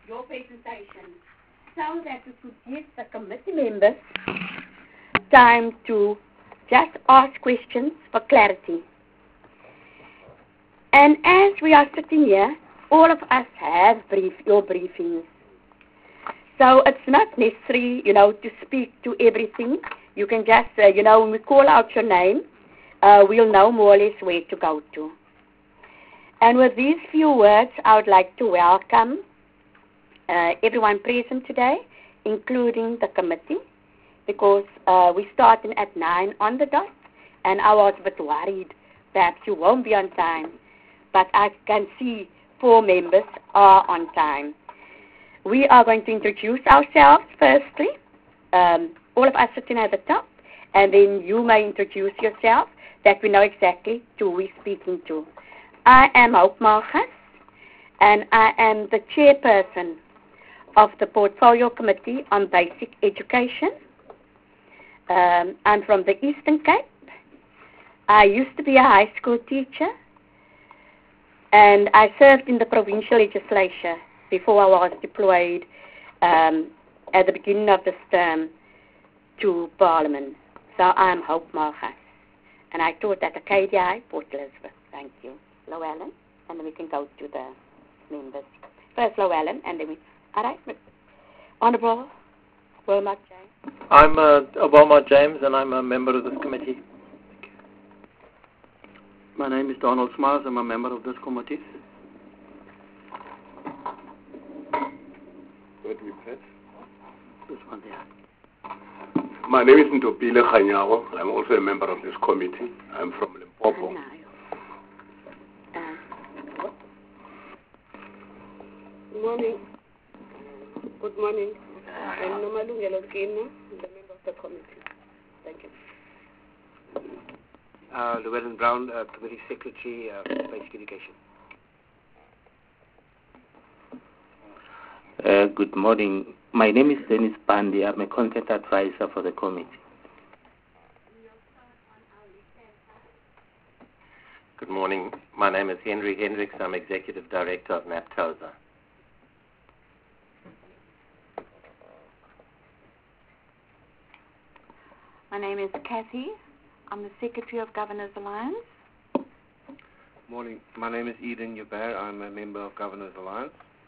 your presentation so that we could give the committee members time to just ask questions for clarity. And as we are sitting here, all of us have your briefings. So it's not necessary, to speak to everything. You can just, when we call out your name, we'll know more or less where to go to. And with these few words, I would like to welcome everyone present today, including the committee, because we're starting at 9 on the dot, and I was a bit worried perhaps you won't be on time, but I can see 4 members are on time. We are going to introduce ourselves firstly, all of us sitting at the top, and then you may introduce yourself, that we know exactly who we're speaking to. I am Hope Malgas, and I am the chairperson of the Portfolio Committee on Basic Education. I'm from the Eastern Cape. I used to be a high school teacher, and I served in the provincial legislature before I was deployed at the beginning of this term to Parliament. So I'm Hope Malgas, and I taught at the KDI, Port Elizabeth. Thank you. Llewellyn, and then we can go to the members. First Llewellyn, and then all right, Honourable Wilmot James. I'm Wilmot James, and I'm a member of this committee. My name is Donald Smiles. I'm a member of this committee. Where do we press? This one there. My name is Ntopile Khanyago. I'm also a member of this committee. I'm from Limpopo. Good morning. I'm Nomalungelo Kino, the member of the committee. Thank you. Llewellyn Brown, Committee Secretary, Basic Education. Good morning. My name is Dennis Pandi. I'm a content advisor for the committee. Good morning. My name is Henry Hendricks. I'm Executive Director of NAPTOSA. My name is Kathy. I'm the Secretary of Governors Alliance. Morning. My name is Eden Yubert. I'm a member of Governors Alliance.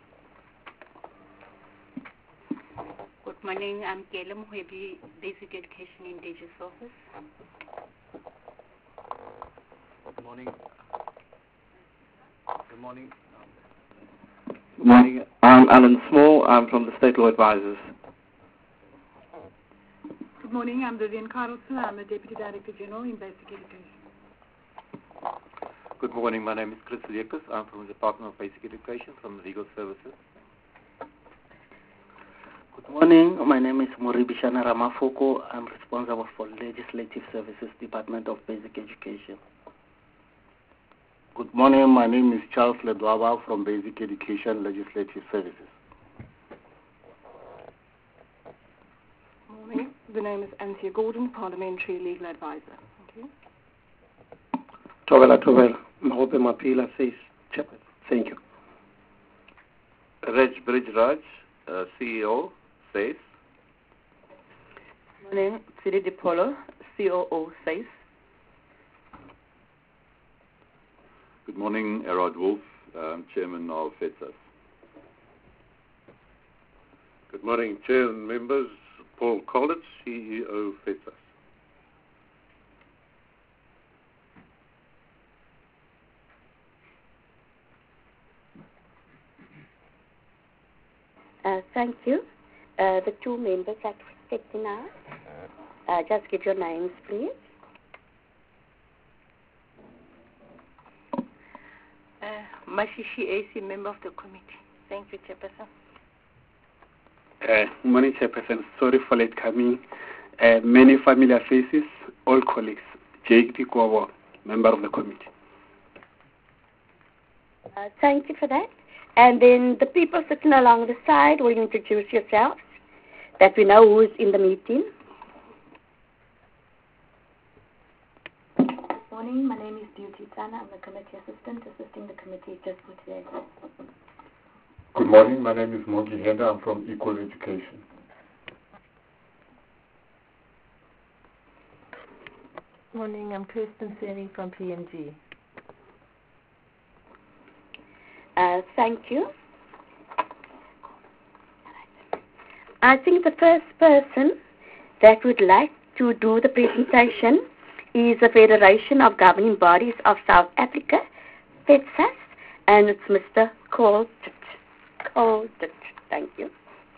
Good morning. I'm Kayla Muhebi, Basic Education in DG's office. Good morning. Good morning. Good morning. I'm Alan Small. I'm from the State Law Advisors. Good morning. I'm Vivian Carlson. I'm a Deputy Director General in Basic Education. Good morning. My name is Chris Lekus. I'm from the Department of Basic Education from Legal Services. Good morning. My name is Moribishana Ramafoko. I'm responsible for Legislative Services, Department of Basic Education. Good morning. My name is Charles Ledwaba from Basic Education Legislative Services. Morning. The name is Anthea Gordon, Parliamentary Legal Advisor. Thank you. Tovela. Mahope Mapila says, Chairman. Thank you. Raj Bridgeraj, CEO, says. Morning. Siri DiPolo, COO, says. Good morning, Errod Wolf, Chairman of FEDSAS. Good morning, Chair and members. Paul Collins, CEO, FEDSAS. Thank you. The 2 members that were stepping out, just give your names, please. Mashishi AC, member of the committee. Thank you, Chairperson. Good morning, Chairperson. Sorry for late coming. Many familiar faces, all colleagues. Jake Dikowo, member of the committee. Thank you for that. And then the people sitting along the side, will you introduce yourselves, that we know who is in the meeting? Good morning. My name is Beauty Tana. I'm the committee assistant assisting the committee just for today. Good morning. My name is Mogi Henda. I'm from Equal Education. Morning. I'm Kirsten Serning from PMG. Thank you. I think the first person that would like to do the presentation is the Federation of Governing Bodies of South Africa, FEDSAS, and it's Mr. Colt. Thank you.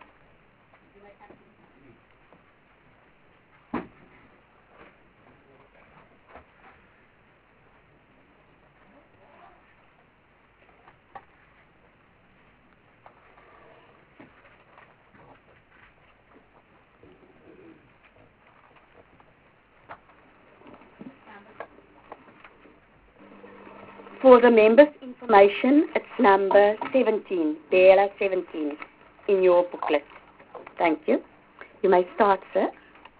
For the members' information, it's number 17, Bela 17, in your booklet. Thank you. You may start, sir.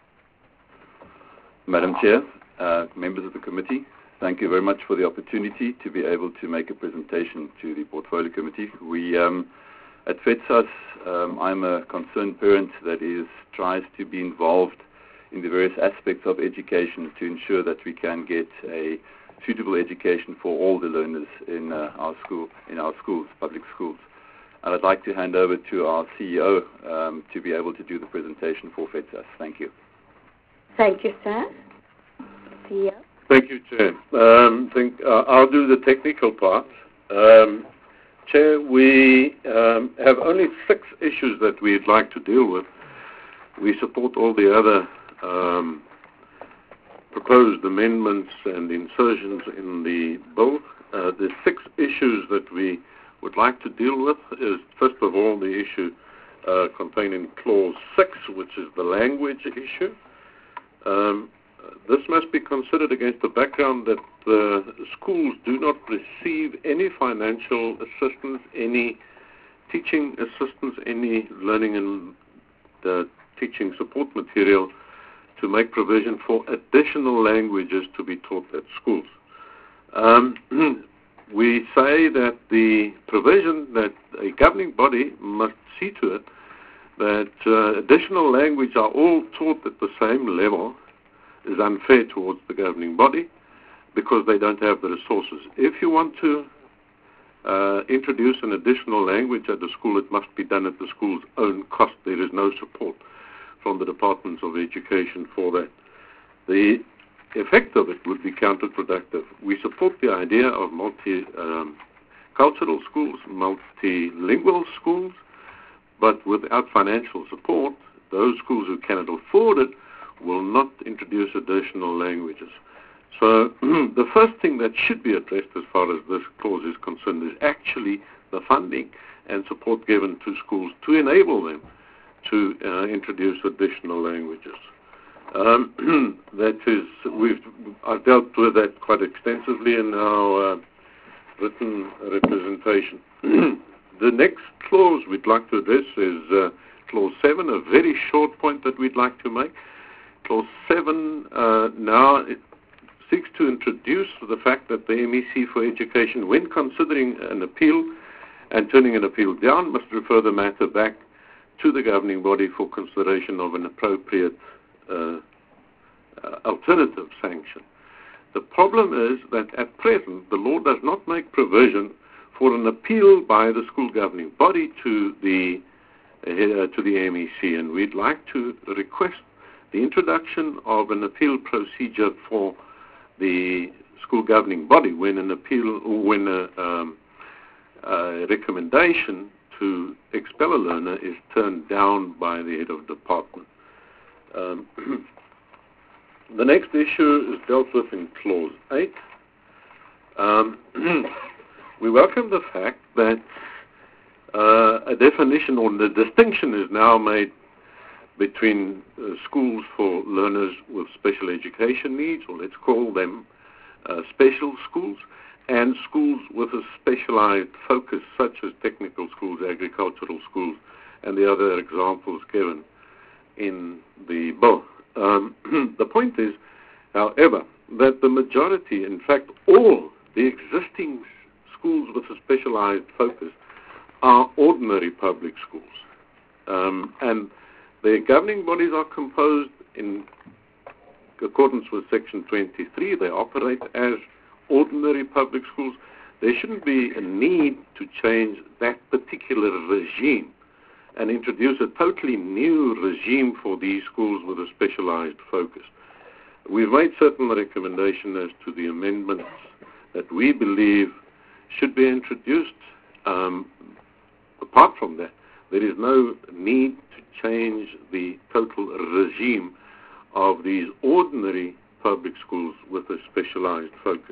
Madam Chair, members of the committee, thank you very much for the opportunity to be able to make a presentation to the Portfolio Committee. We, at FEDSAS, I'm a concerned parent that tries to be involved in the various aspects of education to ensure that we can get a suitable education for all the learners in our schools, public schools. And I'd like to hand over to our CEO to be able to do the presentation for FEDSAS. Thank you. Thank you, sir. CEO. Thank you, Chair. I'll do the technical part. Chair, we have only 6 issues that we'd like to deal with. We support all the other proposed amendments and insertions in the bill. The 6 issues that we would like to deal with is, first of all, the issue contained in Clause 6, which is the language issue. This must be considered against the background that schools do not receive any financial assistance, any teaching assistance, any learning and teaching support material to make provision for additional languages to be taught at schools. We say that the provision that a governing body must see to it that additional language are all taught at the same level is unfair towards the governing body because they don't have the resources. If you want to introduce an additional language at the school, it must be done at the school's own cost. There is no support from the Departments of Education for that. The effect of it would be counterproductive. We support the idea of multicultural schools, multilingual schools, but without financial support, those schools who cannot afford it will not introduce additional languages. So the first thing that should be addressed as far as this clause is concerned is actually the funding and support given to schools to enable them to introduce additional languages. I've dealt with that quite extensively in our written representation. The next clause we'd like to address is Clause 7, a very short point that we'd like to make. Clause 7 now it seeks to introduce the fact that the MEC for Education, when considering an appeal and turning an appeal down, must refer the matter back to the governing body for consideration of an appropriate alternative sanction. The problem is that at present the law does not make provision for an appeal by the school governing body to the MEC, and we'd like to request the introduction of an appeal procedure for the school governing body when a recommendation to expel a learner is turned down by the head of department. The next issue is dealt with in Clause 8. We welcome the fact that a definition or the distinction is now made between schools for learners with special education needs, or let's call them special schools, and schools with a specialized focus, such as technical schools, agricultural schools, and the other examples given in the bill. The point is, however, that the majority, in fact all the existing schools with a specialized focus, are ordinary public schools. And the governing bodies are composed in accordance with Section 23. They operate as ordinary public schools. There shouldn't be a need to change that particular regime and introduce a totally new regime for these schools with a specialized focus. We've made certain recommendations as to the amendments that we believe should be introduced. Apart from that, there is no need to change the total regime of these ordinary public schools with a specialized focus.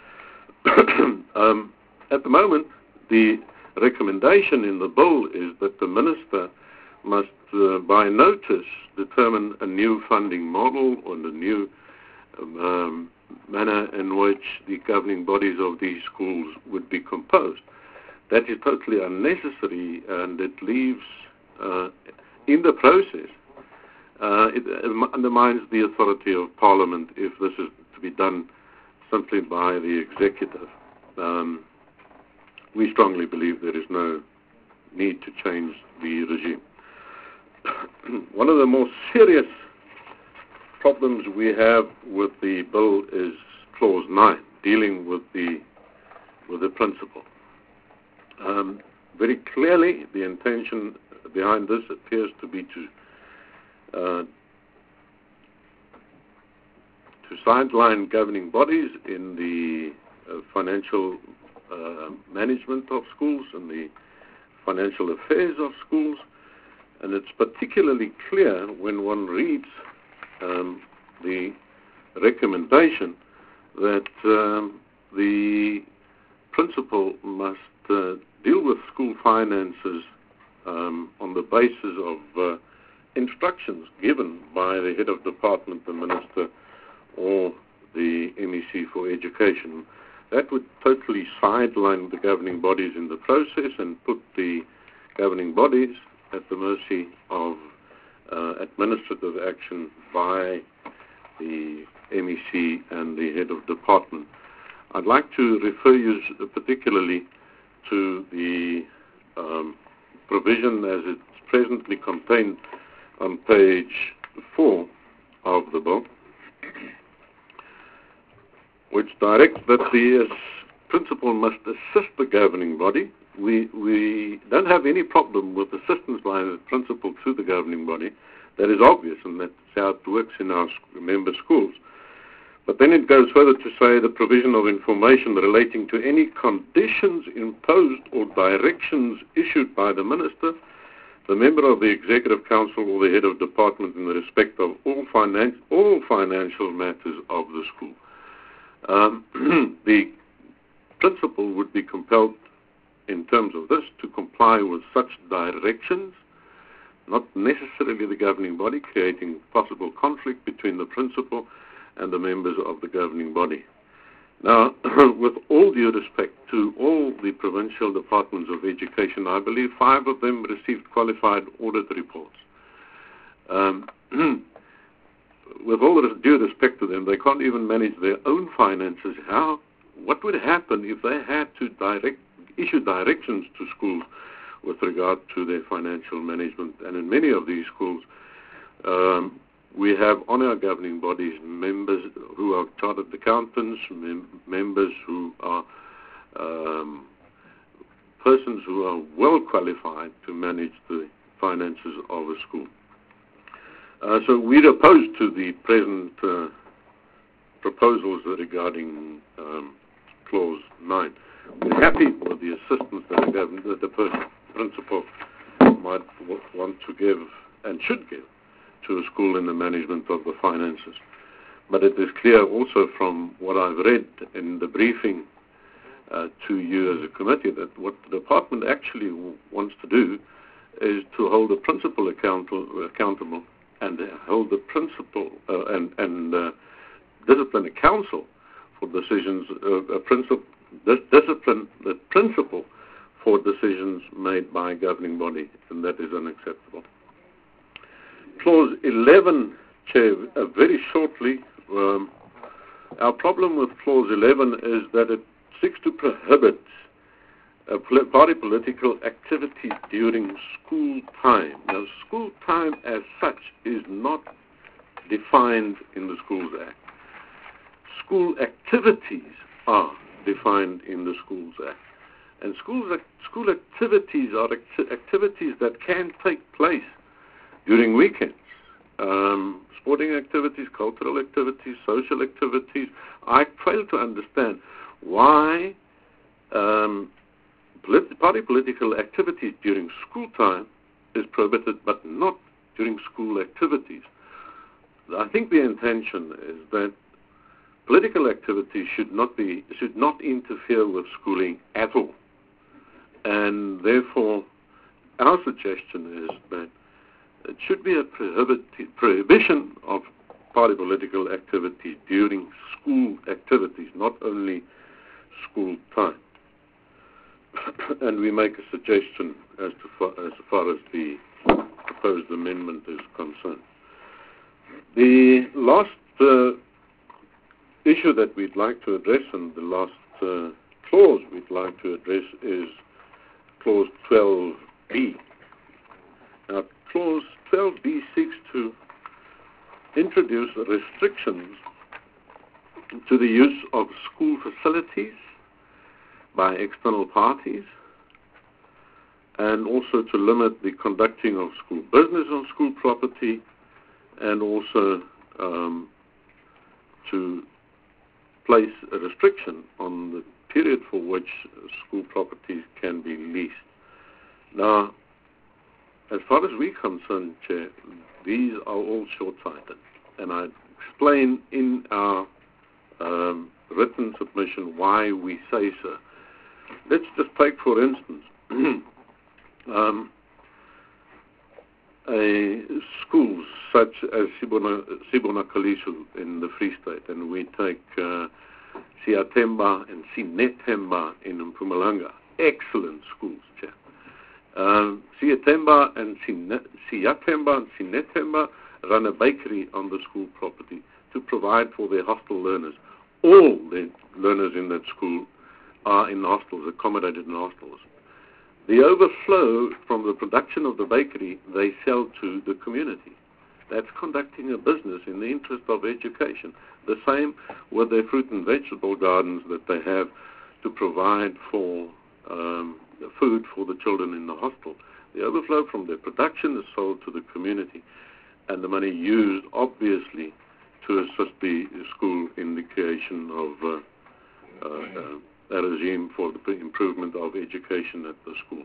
At the moment, the recommendation in the bill is that the minister must, by notice, determine a new funding model or a new manner in which the governing bodies of these schools would be composed. That is totally unnecessary, and it leaves, in the process, it undermines the authority of Parliament if this is to be done simply by the executive. We strongly believe there is no need to change the regime. One of the more serious problems we have with the bill is Clause 9, dealing with the principle. Very clearly, the intention behind this appears to be to sideline governing bodies in the financial management of schools and the financial affairs of schools. And it's particularly clear when one reads the recommendation that the principal must deal with school finances on the basis of instructions given by the head of department, the minister, or the MEC for Education. That would totally sideline the governing bodies in the process and put the governing bodies at the mercy of administrative action by the MEC and the head of department. I'd like to refer you particularly to the provision as it's presently contained on page 4 of the bill, which directs that the principal must assist the governing body. We don't have any problem with assistance by the principal to the governing body. That is obvious, and that's how it works in our member schools. But then it goes further to say the provision of information relating to any conditions imposed or directions issued by the minister, the member of the Executive Council, or the head of department in the respect of all financial matters of the school. The principal would be compelled, in terms of this, to comply with such directions, not necessarily the governing body, creating possible conflict between the principal and the members of the governing body. Now, with all due respect to all the provincial departments of education, I believe 5 of them received qualified audit reports. With all due respect to them, they can't even manage their own finances. What would happen if they had to issue directions to schools with regard to their financial management? And in many of these schools, we have on our governing bodies members who are chartered accountants, members who are persons who are well qualified to manage the finances of a school. So we're opposed to the present proposals regarding Clause 9. We're happy with the assistance that the principal might want to give and should give to a school in the management of the finances. But it is clear also from what I've read in the briefing to you as a committee that what the department actually wants to do is to hold the principal accountable and hold the principal and discipline a council for decisions, discipline the principal for decisions made by a governing body, and that is unacceptable. Clause 11, Chair, very shortly, our problem with Clause 11 is that it seeks to prohibit party political activities during school time. Now, school time as such is not defined in the Schools Act. School activities are defined in the Schools Act. And school activities are activities that can take place during weekends. Sporting activities, cultural activities, social activities. I fail to understand why party political activities during school time is prohibited, but not during school activities. I think the intention is that political activities should not interfere with schooling at all. And therefore, our suggestion is that it should be a prohibition of party political activity during school activities, not only school time. And we make a suggestion as far as the proposed amendment is concerned. The last issue that we'd like to address, and the last clause we'd like to address, is Clause 12B. Now, Clause 12B seeks to introduce restrictions to the use of school facilities by external parties, and also to limit the conducting of school business on school property, and also to place a restriction on the period for which school properties can be leased. Now, as far as we're concerned, Chair, these are all short-sighted, and I explain in our written submission why we say so. Let's just take, for instance, schools such as Sibona Kalisu in the Free State, and we take Siyathemba and Sinethemba in Mpumalanga. Excellent schools, Chair. Siyathemba and Sinethemba run a bakery on the school property to provide for their hostel learners. All the learners in that school are in hostels, accommodated in hostels. The overflow from the production of the bakery, they sell to the community. That's conducting a business in the interest of education. The same with their fruit and vegetable gardens that they have to provide for food for the children in the hostel. The overflow from their production is sold to the community, and the money used, obviously, to assist the school in the creation of a regime for the improvement of education at the school.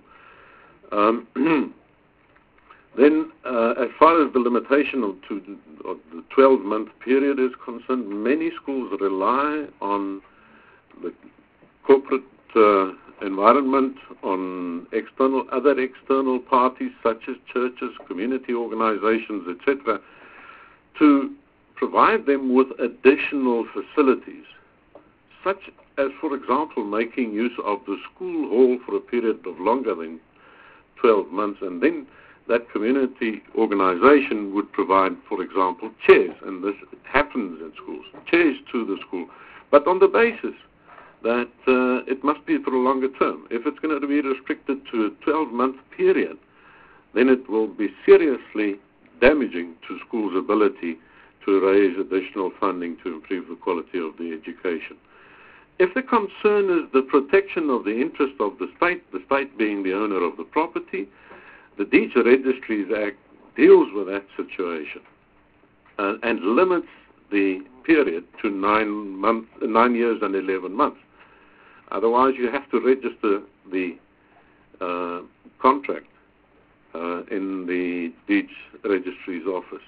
Then, as far as the limitation of the 12-month period is concerned, many schools rely on the corporate environment, on other external parties such as churches, community organizations, etc., to provide them with additional facilities, such as, for example, making use of the school hall for a period of longer than 12 months, and then that community organization would provide, for example, chairs, and this happens in schools, chairs to the school, but on the basis that it must be for a longer term. If it's going to be restricted to a 12-month period, then it will be seriously damaging to schools' ability to raise additional funding to improve the quality of the education. If the concern is the protection of the interest of the state being the owner of the property, the Deeds Registries Act deals with that situation and limits the period to 9 years and 11 months. Otherwise, you have to register the contract in the Deeds Registry's office.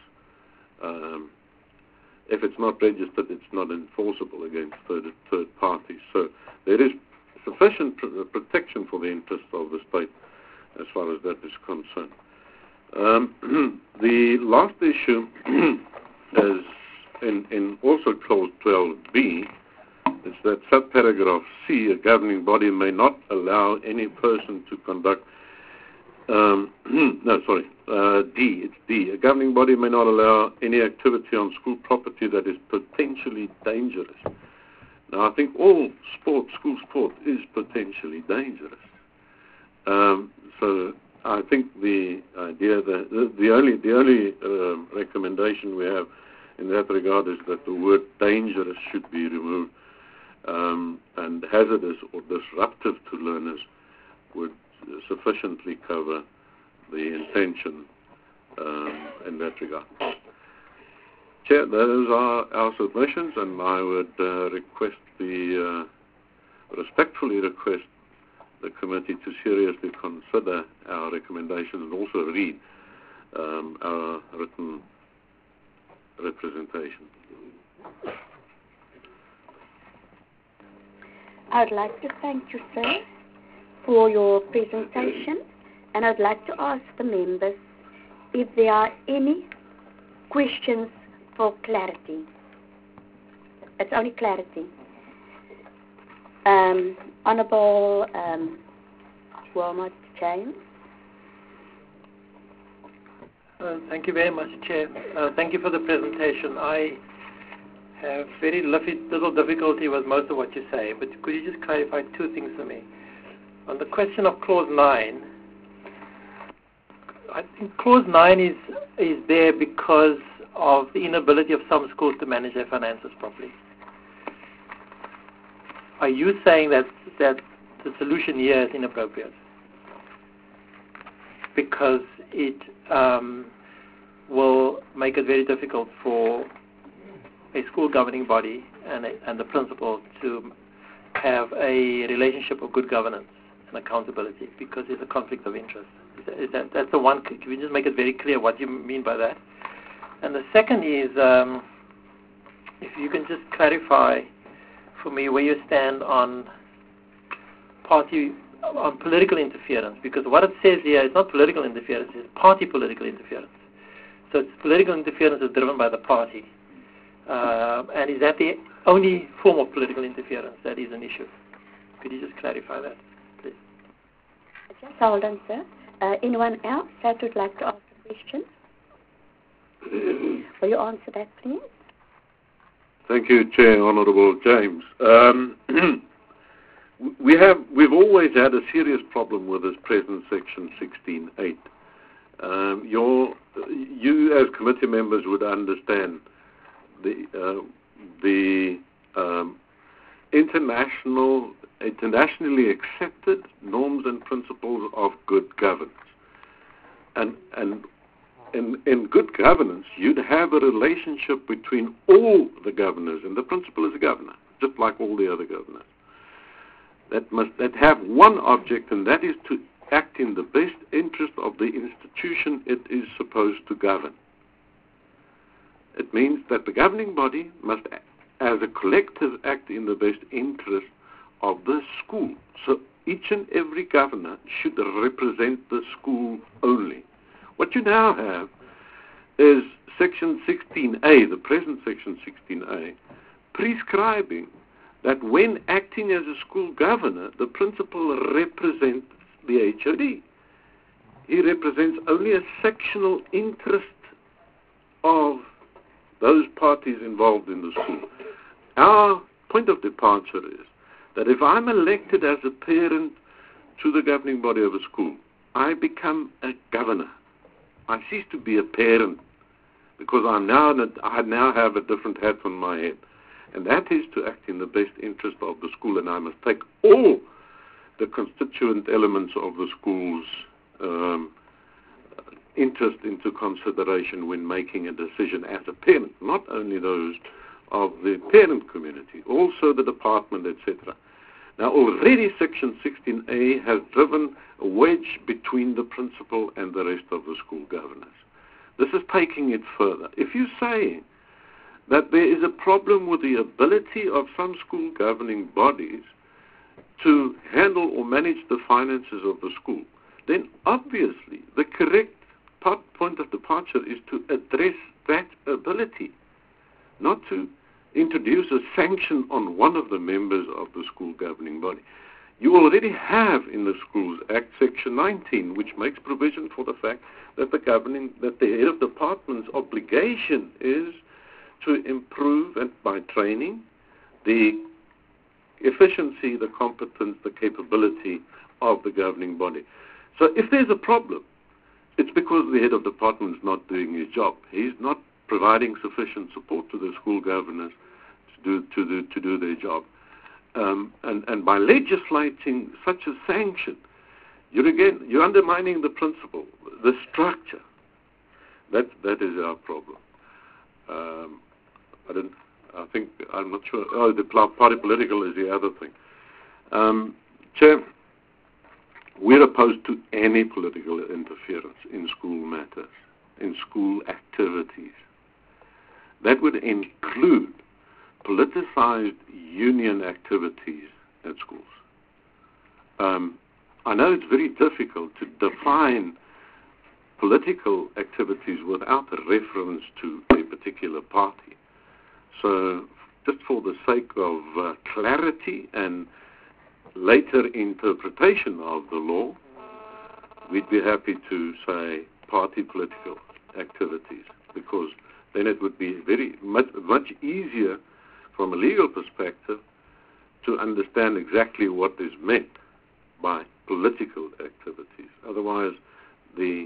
If it's not registered, it's not enforceable against third parties. So there is sufficient protection for the interests of the state as far as that is concerned. The last issue is in also Clause 12B. It's that subparagraph C, a governing body may not allow any person to conduct D, it's D. A governing body may not allow any activity on school property that is potentially dangerous. Now, I think all school sport is potentially dangerous. So I think the idea that the only recommendation we have in that regard is that the word dangerous should be removed, and hazardous or disruptive to learners would sufficiently cover the intention in that regard. Chair, those are our submissions, and I would respectfully request the committee to seriously consider our recommendation and also read our written representation. I would like to thank you, sir, for your presentation, and I'd like to ask the members if there are any questions for clarity. It's only clarity. Honourable Wilmot James. Thank you very much, Chair. Thank you for the presentation. I have very little difficulty with most of what you say, but could you just clarify two things for me? On the question of Clause 9, I think Clause 9 is there because of the inability of some schools to manage their finances properly. Are you saying that the solution here is inappropriate? Because it will make it very difficult for a school governing body and the principal to have a relationship of good governance and accountability, because there's a conflict of interest. That's the one. Can you just make it very clear what you mean by that? And the second is, if you can just clarify for me where you stand on political interference, because what it says here is not political interference, it's party political interference. So it's political interference is driven by the party. And is that the only form of political interference that is an issue? Could you just clarify that, please? Just hold on, sir. Anyone else that would like to ask a question? Will you answer that, please? Thank you, Chair, Honourable James. We've always had a serious problem with this present Section 16.8. You as committee members would understand the internationally accepted norms and principles of good governance. And in good governance, you'd have a relationship between all the governors, and the principal is a governor, just like all the other governors. That have one object, and that is to act in the best interest of the institution it is supposed to govern. It means that the governing body must, as a collective, act in the best interest of the school. So each and every governor should represent the school only. What you now have is Section 16A, the present Section 16A, prescribing that when acting as a school governor, the principal represents the HOD. He represents only a sectional interest of those parties involved in the school. Our point of departure is that if I'm elected as a parent to the governing body of a school, I become a governor. I cease to be a parent because I now have a different hat on my head. And that is to act in the best interest of the school, and I must take all the constituent elements of the school's interest into consideration when making a decision as a parent, not only those of the parent community, also the department, etc. Now, already Section 16A has driven a wedge between the principal and the rest of the school governors. This is taking it further. If you say that there is a problem with the ability of some school governing bodies to handle or manage the finances of the school, then obviously the correct point of departure is to address that ability, not to introduce a sanction on one of the members of the school governing body. You already have in the Schools Act Section 19, which makes provision for the fact that the head of department's obligation is to improve, and by training, the efficiency, the competence, the capability of the governing body. So if there's a problem, it's because the head of department is not doing his job. He's not providing sufficient support to the school governors to do their job. And by legislating such a sanction, you're undermining the principle, the structure. That is our problem. I'm not sure. Oh, the party political is the other thing. Chair, we're opposed to any political interference in school matters, in school activities. That would include politicized union activities at schools. I know it's very difficult to define political activities without a reference to a particular party. So just for the sake of clarity and later interpretation of the law, we'd be happy to say party political activities, because then it would be much easier from a legal perspective to understand exactly what is meant by political activities. Otherwise, the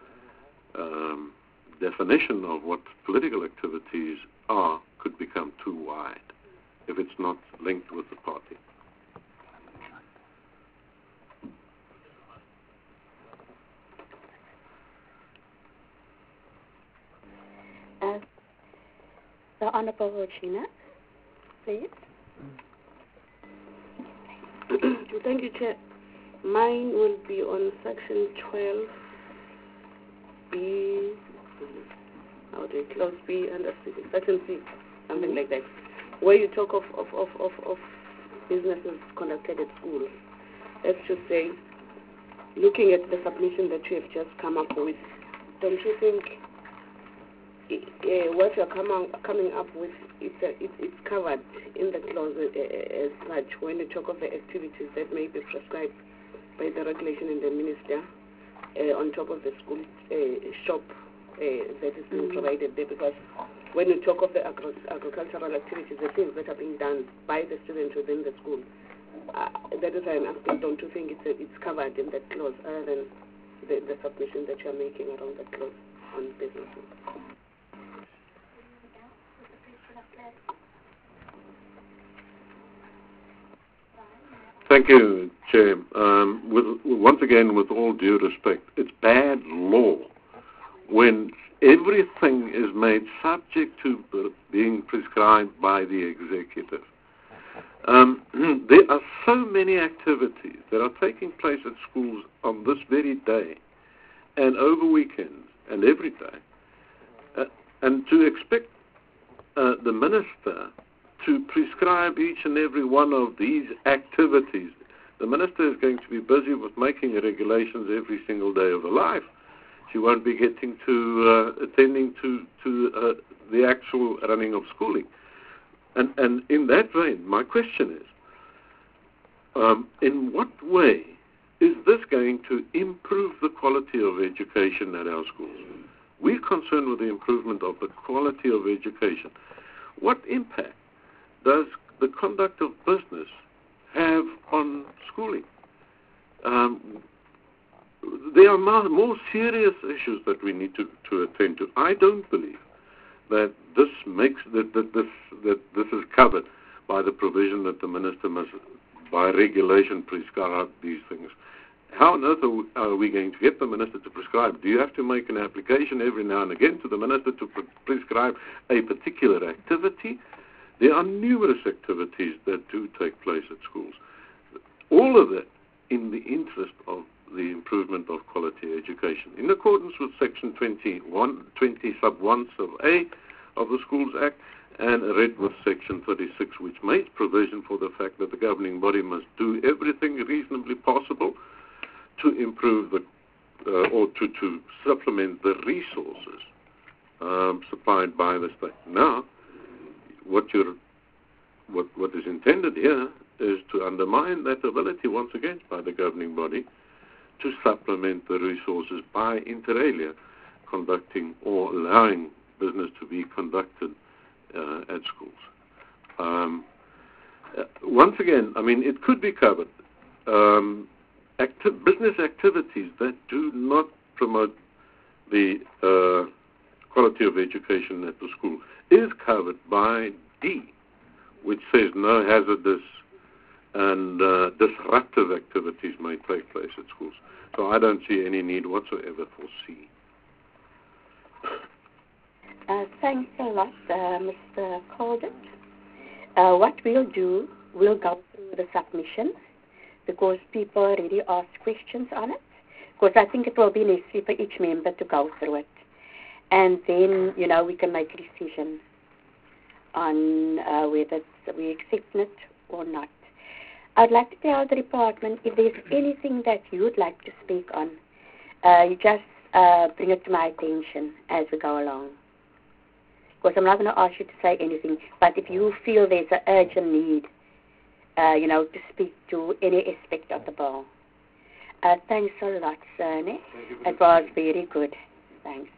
definition of what political activities are could become too wide if it's not linked with the party. The Honorable Regina, please. Thank you, Chair. Mine will be on section 12B, how do you close B under section C, something like that, where you talk of businesses conducted at schools. Let's just say, looking at the submission that you have just come up with, don't you think what you're coming up with, it's covered in the clause as such when you talk of the activities that may be prescribed by the regulation and the minister on top of the school shop that is being provided there? Because when you talk of the agricultural activities, the things that are being done by the students within the school, that is why I'm asking, don't you think it's covered in that clause other than the submission that you're making around that clause on businesses? Thank you, Chair. Once again, with all due respect, it's bad law when everything is made subject to being prescribed by the executive. There are so many activities that are taking place at schools on this very day and over weekends and every day. And to expect the minister to prescribe each and every one of these activities, the minister is going to be busy with making regulations every single day of her life. She won't be getting to attending to the actual running of schooling. And in that vein, my question is, in what way is this going to improve the quality of education at our schools? We're concerned with the improvement of the quality of education. What impact does the conduct of business have on schooling? There are more serious issues that we need to attend to. I don't believe that this is covered by the provision that the minister must, by regulation, prescribe these things. How on earth are we going to get the minister to prescribe? Do you have to make an application every now and again to the minister to prescribe a particular activity? There are numerous activities that do take place at schools. All of that in the interest of the improvement of quality education. In accordance with Section 20 sub 1 sub A of the Schools Act, and read with Section 36, which makes provision for the fact that the governing body must do everything reasonably possible to improve or to supplement the resources supplied by the state. Now, what is intended here is to undermine that ability once again by the governing body to supplement the resources by inter alia conducting or allowing business to be conducted at schools. Once again, I mean, it could be covered. business activities that do not promote the quality of education at the school is covered by D, which says no hazardous and disruptive activities may take place at schools. So I don't see any need whatsoever for C. Thanks a lot, Mr. Calder. What we'll do, we'll go through the submissions because people already asked questions on it, because I think it will be necessary for each member to go through it. And then, we can make a decision on whether we accept it or not. I'd like to tell the department if there's anything that you would like to speak on, you just bring it to my attention as we go along. Because I'm not going to ask you to say anything, but if you feel there's an urgent need, to speak to any aspect of the bill. Thanks a lot, Serne. It was very good. Thanks.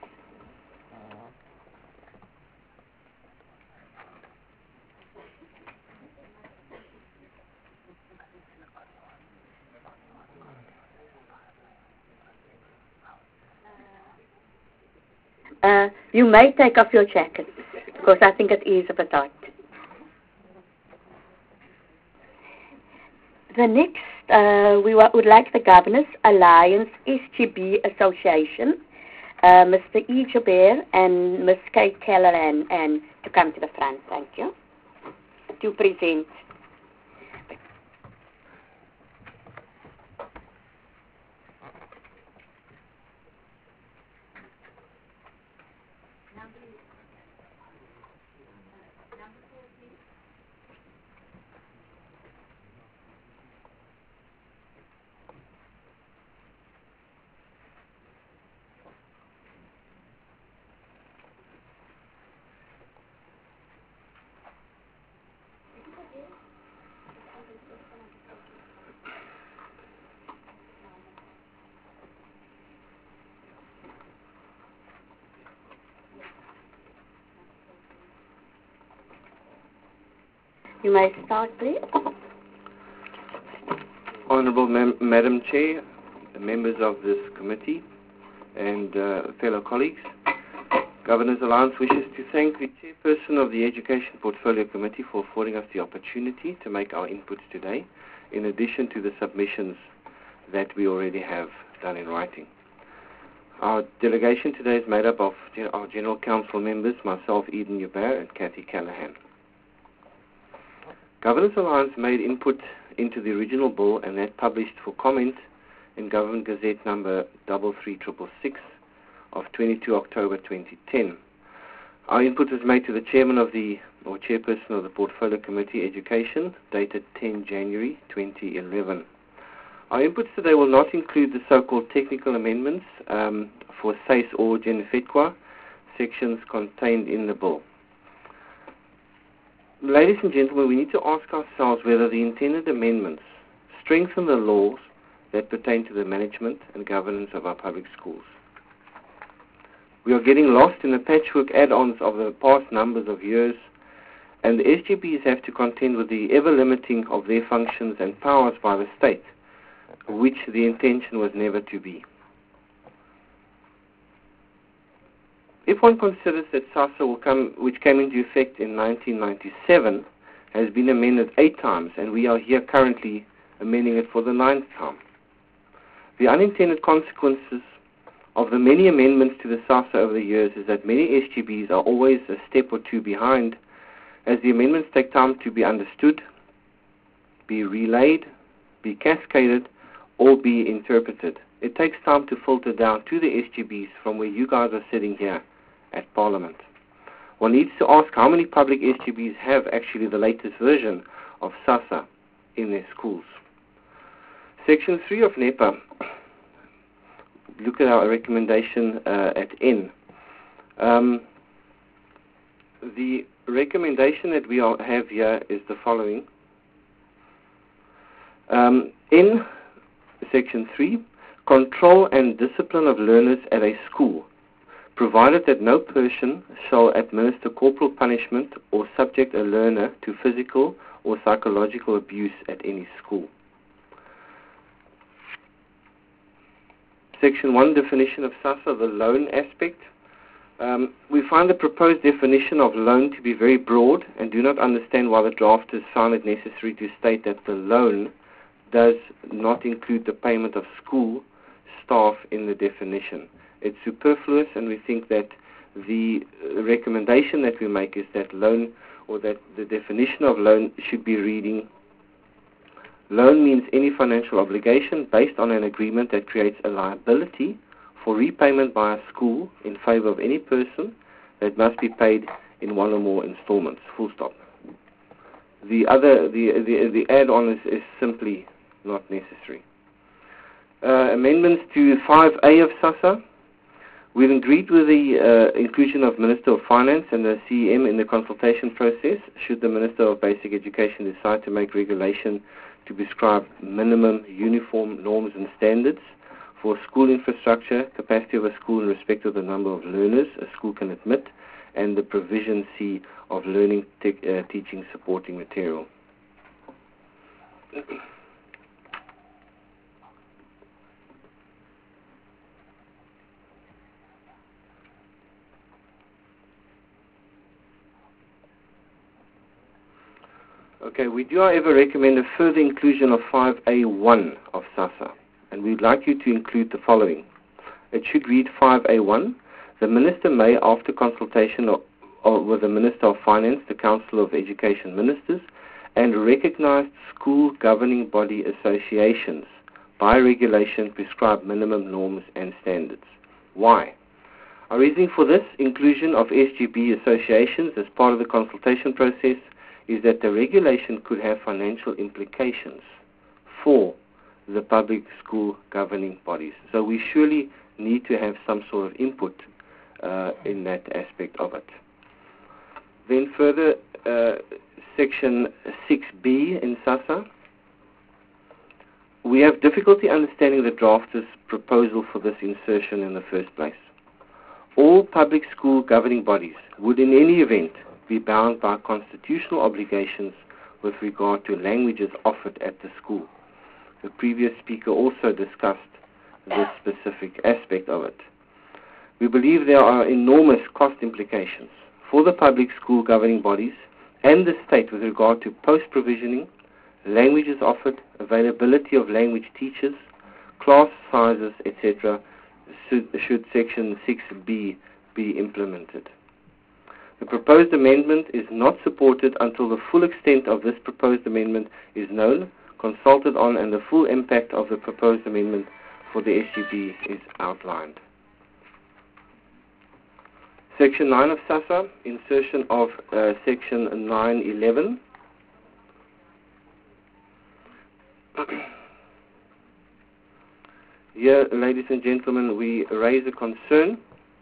You may take off your jacket, because I think it is a bit hot. The next, we would like the Governors Alliance SGB Association, Mr. E. Joubert and Ms. Kate Callahan, and to come to the front, thank you, to present. You may start, please. Honourable Madam Chair, members of this committee, and fellow colleagues, Governors Alliance wishes to thank the Chairperson of the Education Portfolio Committee for affording us the opportunity to make our inputs today, in addition to the submissions that we already have done in writing. Our delegation today is made up of our General Council members, myself, Eden Joubert, and Kathy Callahan. Governors Alliance made input into the original bill and that published for comment in Government Gazette number 33666 of 22 October 2010. Our input was made to the Chairperson of the Portfolio Committee Education, dated 10 January 2011. Our inputs today will not include the so-called technical amendments for SACE or Genefetqua sections contained in the bill. Ladies and gentlemen, we need to ask ourselves whether the intended amendments strengthen the laws that pertain to the management and governance of our public schools. We are getting lost in the patchwork add-ons of the past numbers of years, and the SGBs have to contend with the ever-limiting of their functions and powers by the state, which the intention was never to be. If one considers that SASSA, which came into effect in 1997, has been amended 8 times, and we are here currently amending it for the 9th time, the unintended consequences of the many amendments to the SASSA over the years is that many SGBs are always a step or two behind, as the amendments take time to be understood, be relayed, be cascaded, or be interpreted. It takes time to filter down to the SGBs from where you guys are sitting here at Parliament. One needs to ask how many public SGBs have actually the latest version of SASSA in their schools. Section 3 of NEPA, look at our recommendation at N. The recommendation that we have here is the following. In Section 3, control and discipline of learners at a school, provided that no person shall administer corporal punishment or subject a learner to physical or psychological abuse at any school. Section 1, definition of SASSA, the loan aspect. We find the proposed definition of loan to be very broad and do not understand why the drafters found it necessary to state that the loan does not include the payment of school staff in the definition. It's superfluous, and we think that the recommendation that we make is that loan, or that the definition of loan should be reading: loan means any financial obligation based on an agreement that creates a liability for repayment by a school in favor of any person that must be paid in one or more installments, full stop. The add-on is simply not necessary. Amendments to 5A of SASSA. We've agreed with the inclusion of Minister of Finance and the CEM in the consultation process should the Minister of Basic Education decide to make regulation to prescribe minimum uniform norms and standards for school infrastructure, capacity of a school in respect of the number of learners a school can admit, and the provision C of learning, teaching, supporting material. Okay, we do, however, recommend a further inclusion of 5A1 of SASSA, and we'd like you to include the following. It should read 5A1, the Minister may, after consultation with the Minister of Finance, the Council of Education Ministers, and recognized school governing body associations, by regulation prescribe minimum norms and standards. Why? Our reasoning for this inclusion of SGB associations as part of the consultation process is that the regulation could have financial implications for the public school governing bodies. So we surely need to have some sort of input in that aspect of it. Then further, Section 6B in SASSA. We have difficulty understanding the drafter's proposal for this insertion in the first place. All public school governing bodies would in any event be bound by constitutional obligations with regard to languages offered at the school. The previous speaker also discussed this specific aspect of it. We believe there are enormous cost implications for the public school governing bodies and the state with regard to post-provisioning, languages offered, availability of language teachers, class sizes, etc., should Section 6B be implemented. The proposed amendment is not supported until the full extent of this proposed amendment is known, consulted on, and the full impact of the proposed amendment for the SGB is outlined. Section 9 of SASSA, insertion of Section 911. Here, ladies and gentlemen, we raise a concern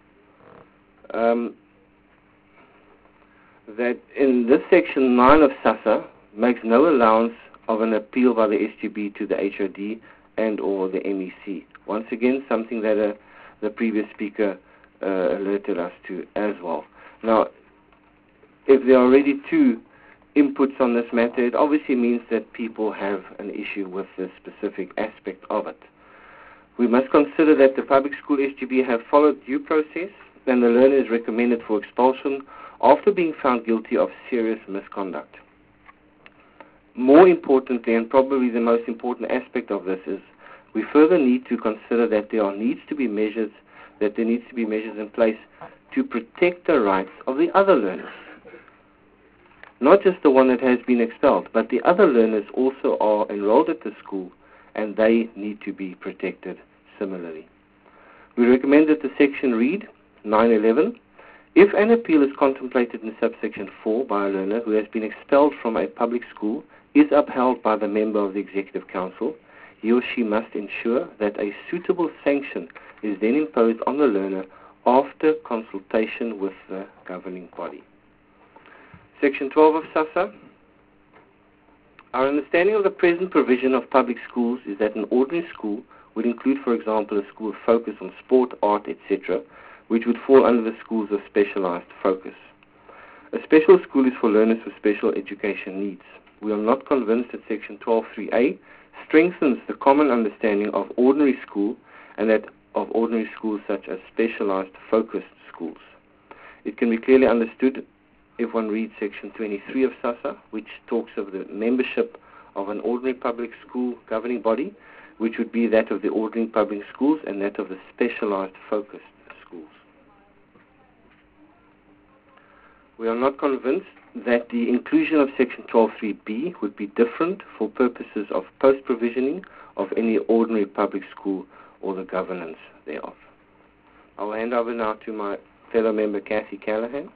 that in this Section 9 of SASSA makes no allowance of an appeal by the SGB to the HOD and or the MEC. Once again, something that the previous speaker alerted us to as well. Now, if there are already two inputs on this matter, it obviously means that people have an issue with this specific aspect of it. We must consider that the public school SGB have followed due process and the learner is recommended for expulsion after being found guilty of serious misconduct. More importantly, and probably the most important aspect of this, is we further need to consider that there needs to be measures in place to protect the rights of the other learners. Not just the one that has been expelled, but the other learners also are enrolled at the school and they need to be protected similarly. We recommend that the section read 911. If an appeal is contemplated in subsection 4 by a learner who has been expelled from a public school is upheld by the member of the Executive Council, he or she must ensure that a suitable sanction is then imposed on the learner after consultation with the governing body. Section 12 of SASSA. Our understanding of the present provision of public schools is that an ordinary school would include, for example, a school of focus on sport, art, etc., which would fall under the schools of specialized focus. A special school is for learners with special education needs. We are not convinced that Section 12.3a strengthens the common understanding of ordinary school and that of ordinary schools such as specialized focused schools. It can be clearly understood if one reads Section 23 of SASSA, which talks of the membership of an ordinary public school governing body, which would be that of the ordinary public schools and that of the specialized focused schools. We are not convinced that the inclusion of Section 12.3b would be different for purposes of post-provisioning of any ordinary public school or the governance thereof. I will hand over now to my fellow member, Kathy Callahan.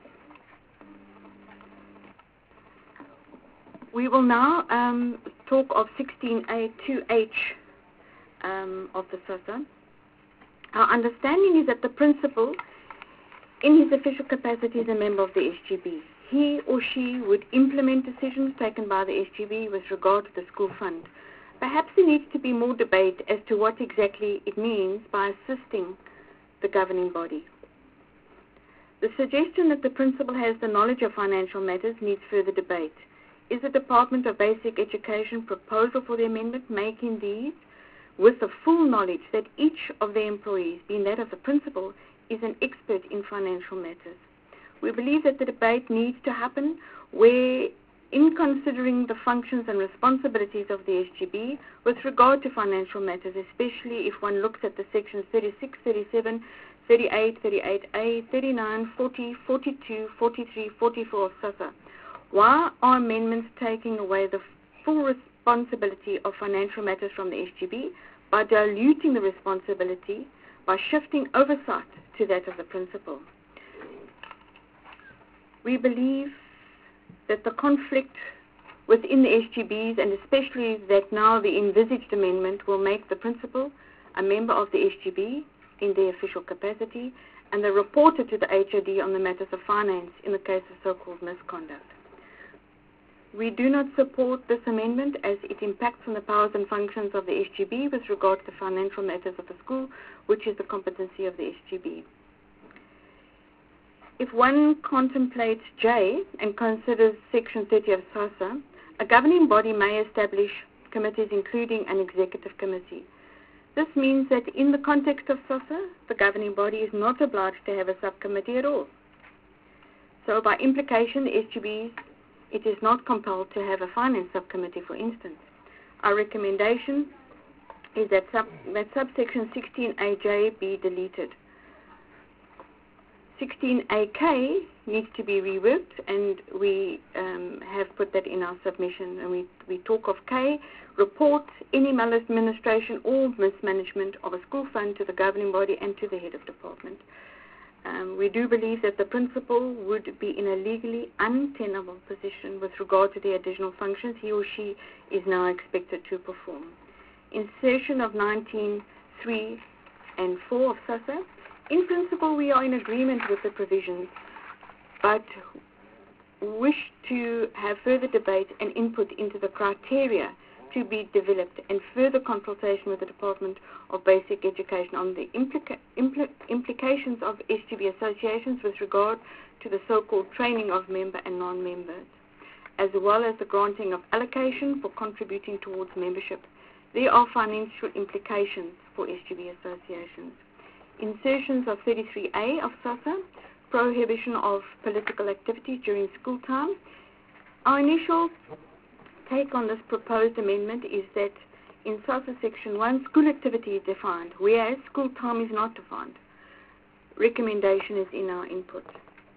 We will now talk of 16A 2H of the SASSA. Our understanding is that the principal, in his official capacity as a member of the SGB, he or she would implement decisions taken by the SGB with regard to the school fund. Perhaps there needs to be more debate as to what exactly it means by assisting the governing body. The suggestion that the principal has the knowledge of financial matters needs further debate. Is the Department of Basic Education proposal for the amendment making these with the full knowledge that each of the employees, being that of the principal, is an expert in financial matters? We believe that the debate needs to happen where, in considering the functions and responsibilities of the SGB with regard to financial matters, especially if one looks at the sections 36, 37, 38, 38A, 39, 40, 42, 43, 44 of SASSA, why are amendments taking away the full responsibility of financial matters from the SGB by diluting the responsibility, by shifting oversight to that of the principal? We believe that the conflict within the SGBs, and especially that now the envisaged amendment will make the principal a member of the SGB in their official capacity and the reporter to the HOD on the matters of finance in the case of so-called misconduct. We do not support this amendment as it impacts on the powers and functions of the SGB with regard to the financial matters of the school, which is the competency of the SGB. If one contemplates J and considers Section 30 of SASSA, a governing body may establish committees including an executive committee. This means that in the context of SASSA, the governing body is not obliged to have a subcommittee at all. So by implication, the SGB, it is not compelled to have a finance subcommittee, for instance. Our recommendation is that subsection 16AJ be deleted. 16AK needs to be reworked, and we have put that in our submission. And we talk of K, report any maladministration or mismanagement of a school fund to the governing body and to the head of department. We do believe that the principal would be in a legally untenable position with regard to the additional functions he or she is now expected to perform. In session of 19.3 and 4 of SASSA, in principle, we are in agreement with the provisions, but wish to have further debate and input into the criteria to be developed and further consultation with the Department of Basic Education on the implications of SGB associations with regard to the so-called training of member and non-members, as well as the granting of allocation for contributing towards membership. There are financial implications for SGB associations. Insertions of 33A of SASSA, prohibition of political activities during school time. Our initial take on this proposed amendment is that in SASSA Section 1, school activity is defined, whereas school time is not defined. Recommendation is in our input.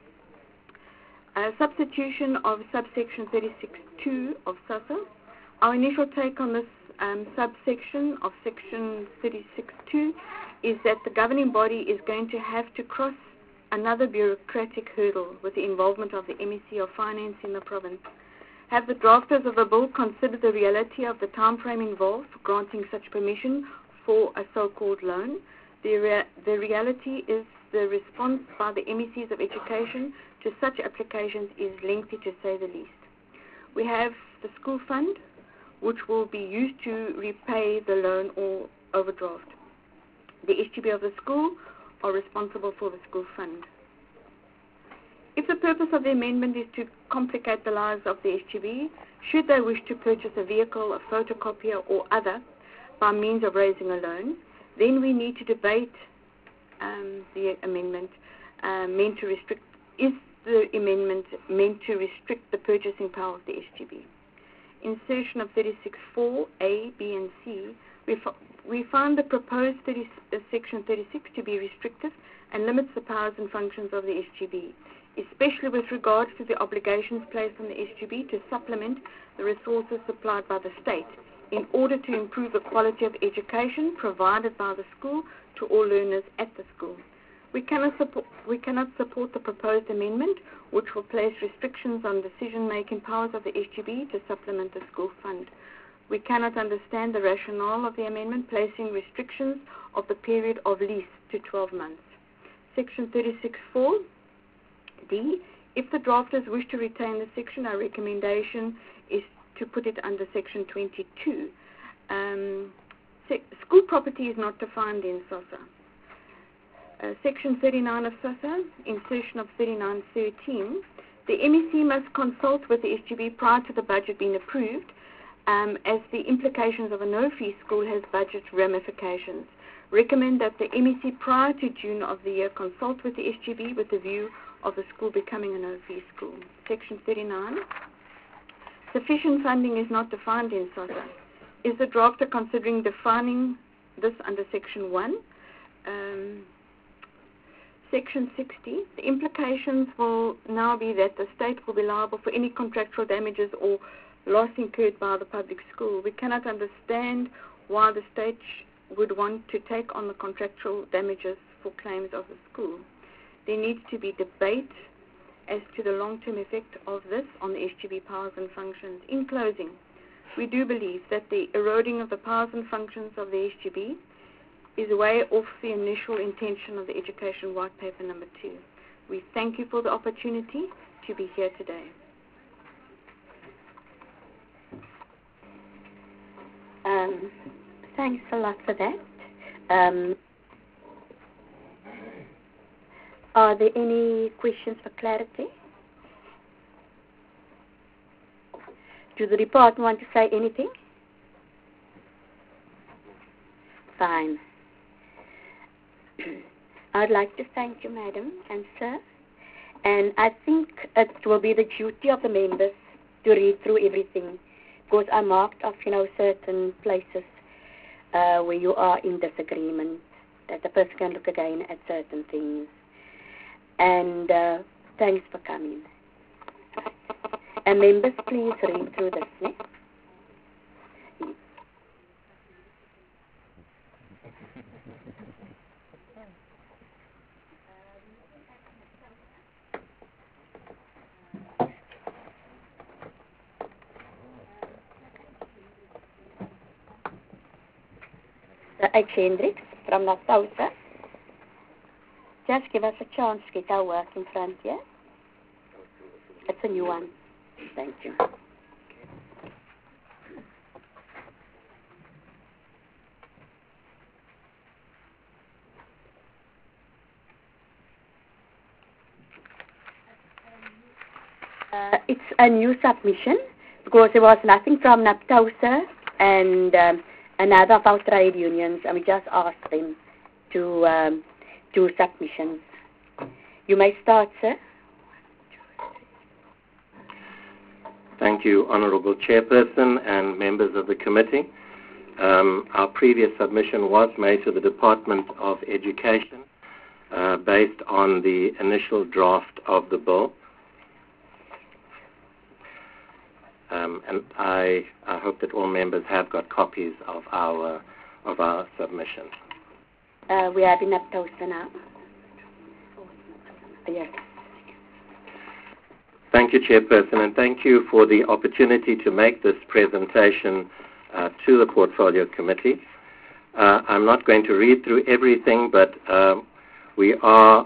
Substitution of subsection 36.2 of SASSA. Our initial take on this subsection of section 36.2 is that the governing body is going to have to cross another bureaucratic hurdle with the involvement of the MEC of Finance in the province. Have the drafters of the bill considered the reality of the time frame involved for granting such permission for a so-called loan? The reality is the response by the MECs of Education to such applications is lengthy, to say the least. We have the school fund, which will be used to repay the loan or overdraft. The SGB of the school are responsible for the school fund. If the purpose of the amendment is to complicate the lives of the SGB, should they wish to purchase a vehicle, a photocopier or other by means of raising a loan, Then we need to debate the amendment meant to restrict. Is the amendment meant to restrict the purchasing power of the SGB? Insertion of 36(4) A, B, and C. We found the proposed Section 36 to be restrictive and limits the powers and functions of the SGB, especially with regards to the obligations placed on the SGB to supplement the resources supplied by the state in order to improve the quality of education provided by the school to all learners at the school. We cannot support the proposed amendment, which will place restrictions on decision-making powers of the SGB to supplement the school fund. We cannot understand the rationale of the amendment placing restrictions of the period of lease to 12 months. Section 36(4) D. If the drafters wish to retain the section, our recommendation is to put it under Section 22. School property is not defined in SASSA. Section 39 of SASSA, insertion of 39(13), the MEC must consult with the SGB prior to the budget being approved, as the implications of a no-fee school has budget ramifications. Recommend that the MEC prior to June of the year consult with the SGB with the view of the school becoming a no-fee school. Section 39. Sufficient funding is not defined in SASSA. Is the drafter considering defining this under Section 1? Section 60, the implications will now be that the state will be liable for any contractual damages or loss incurred by the public school. We cannot understand why the state would want to take on the contractual damages for claims of the school. There needs to be debate as to the long-term effect of this on the SGB powers and functions. In closing, we do believe that the eroding of the powers and functions of the SGB is way off the initial intention of the Education White Paper number 2. We thank you for the opportunity to be here today. Thanks a lot for that. Are there any questions for clarity? Does the department want to say anything? Fine. I'd like to thank you, Madam and Sir. And I think it will be the duty of the members to read through everything, because I marked off, certain places where you are in disagreement, that the person can look again at certain things. And thanks for coming. And members, please read through this. Ne? H. Hendricks from Nassausa. Just give us a chance to get our work in front here. It's a new one. Thank you. It's a new submission because there was nothing from NAPTOSA and another of our trade unions, and we just asked them to do submissions. You may start, sir. Thank you, Honourable Chairperson and members of the committee. Our previous submission was made to the Department of Education based on the initial draft of the bill. And I hope that all members have got copies of our submission. We have enough toaster now. Yes. Thank you, Chairperson, and thank you for the opportunity to make this presentation to the Portfolio Committee. I'm not going to read through everything, but we are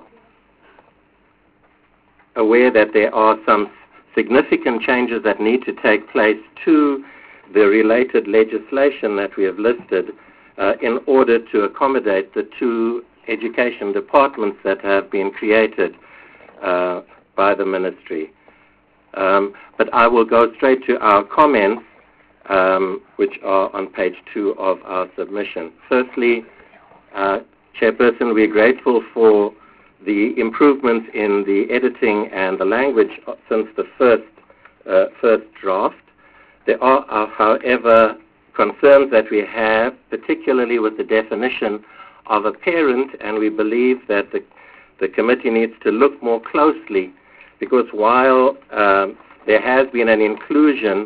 aware that there are some significant changes that need to take place to the related legislation that we have listed in order to accommodate the two education departments that have been created by the Ministry. But I will go straight to our comments, which are on page 2 of our submission. Firstly, Chairperson, we're grateful for the improvements in the editing and the language since the first draft. There are, however, concerns that we have, particularly with the definition of a parent, and we believe that the committee needs to look more closely, because while there has been an inclusion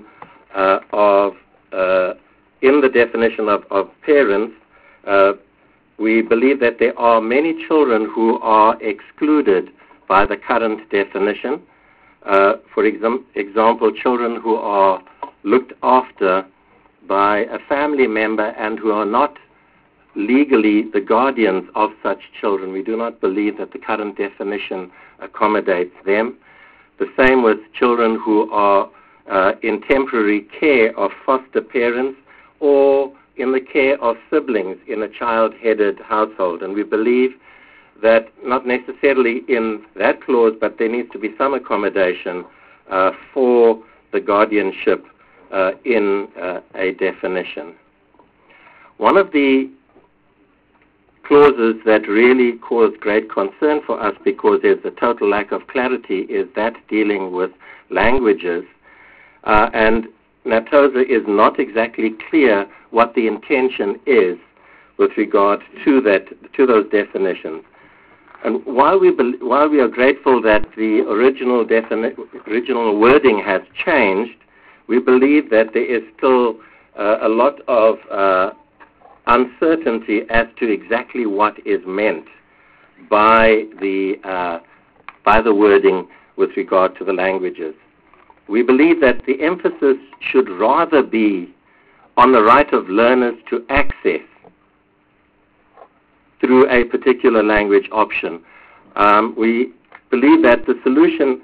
in the definition of parents, we believe that there are many children who are excluded by the current definition. For example, children who are looked after by a family member and who are not legally the guardians of such children. We do not believe that the current definition accommodates them. The same with children who are in temporary care of foster parents or in the care of siblings in a child-headed household. And we believe that not necessarily in that clause, but there needs to be some accommodation for the guardianship in a definition. One of the clauses that really cause great concern for us, because there's a total lack of clarity, is that dealing with languages. And NATOSA is not exactly clear what the intention is with regard to those definitions. And while we are grateful that the original wording has changed, we believe that there is still a lot of uncertainty as to exactly what is meant by the wording with regard to the languages. We believe that the emphasis should rather be on the right of learners to access through a particular language option. We believe that the solution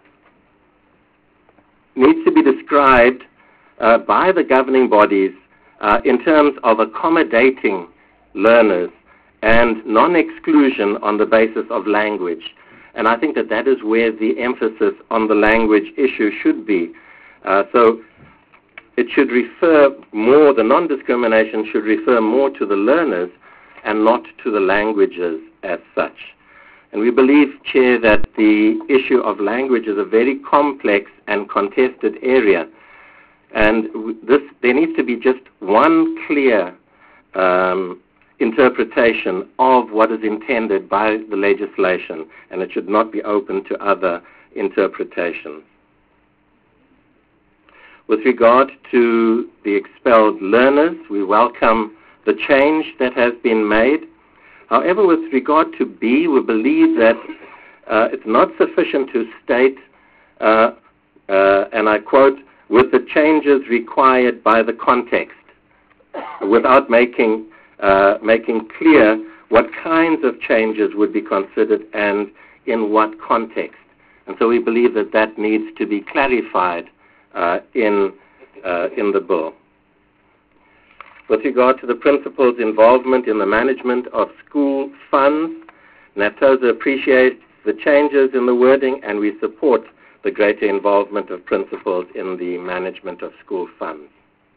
needs to be described by the governing bodies in terms of accommodating learners and non-exclusion on the basis of language. And I think that is where the emphasis on the language issue should be. So it should refer more, the non-discrimination should refer more to the learners and not to the languages as such. And we believe, Chair, that the issue of language is a very complex and contested area. And there needs to be just one clear interpretation of what is intended by the legislation, and it should not be open to other interpretations. With regard to the expelled learners, we welcome the change that has been made. However, with regard to B, we believe that it's not sufficient to state, and I quote, with the changes required by the context, without making clear what kinds of changes would be considered and in what context. And so we believe that needs to be clarified in the bill. With regard to the principal's involvement in the management of school funds, NATOSA appreciates the changes in the wording, and we support the greater involvement of principals in the management of school funds.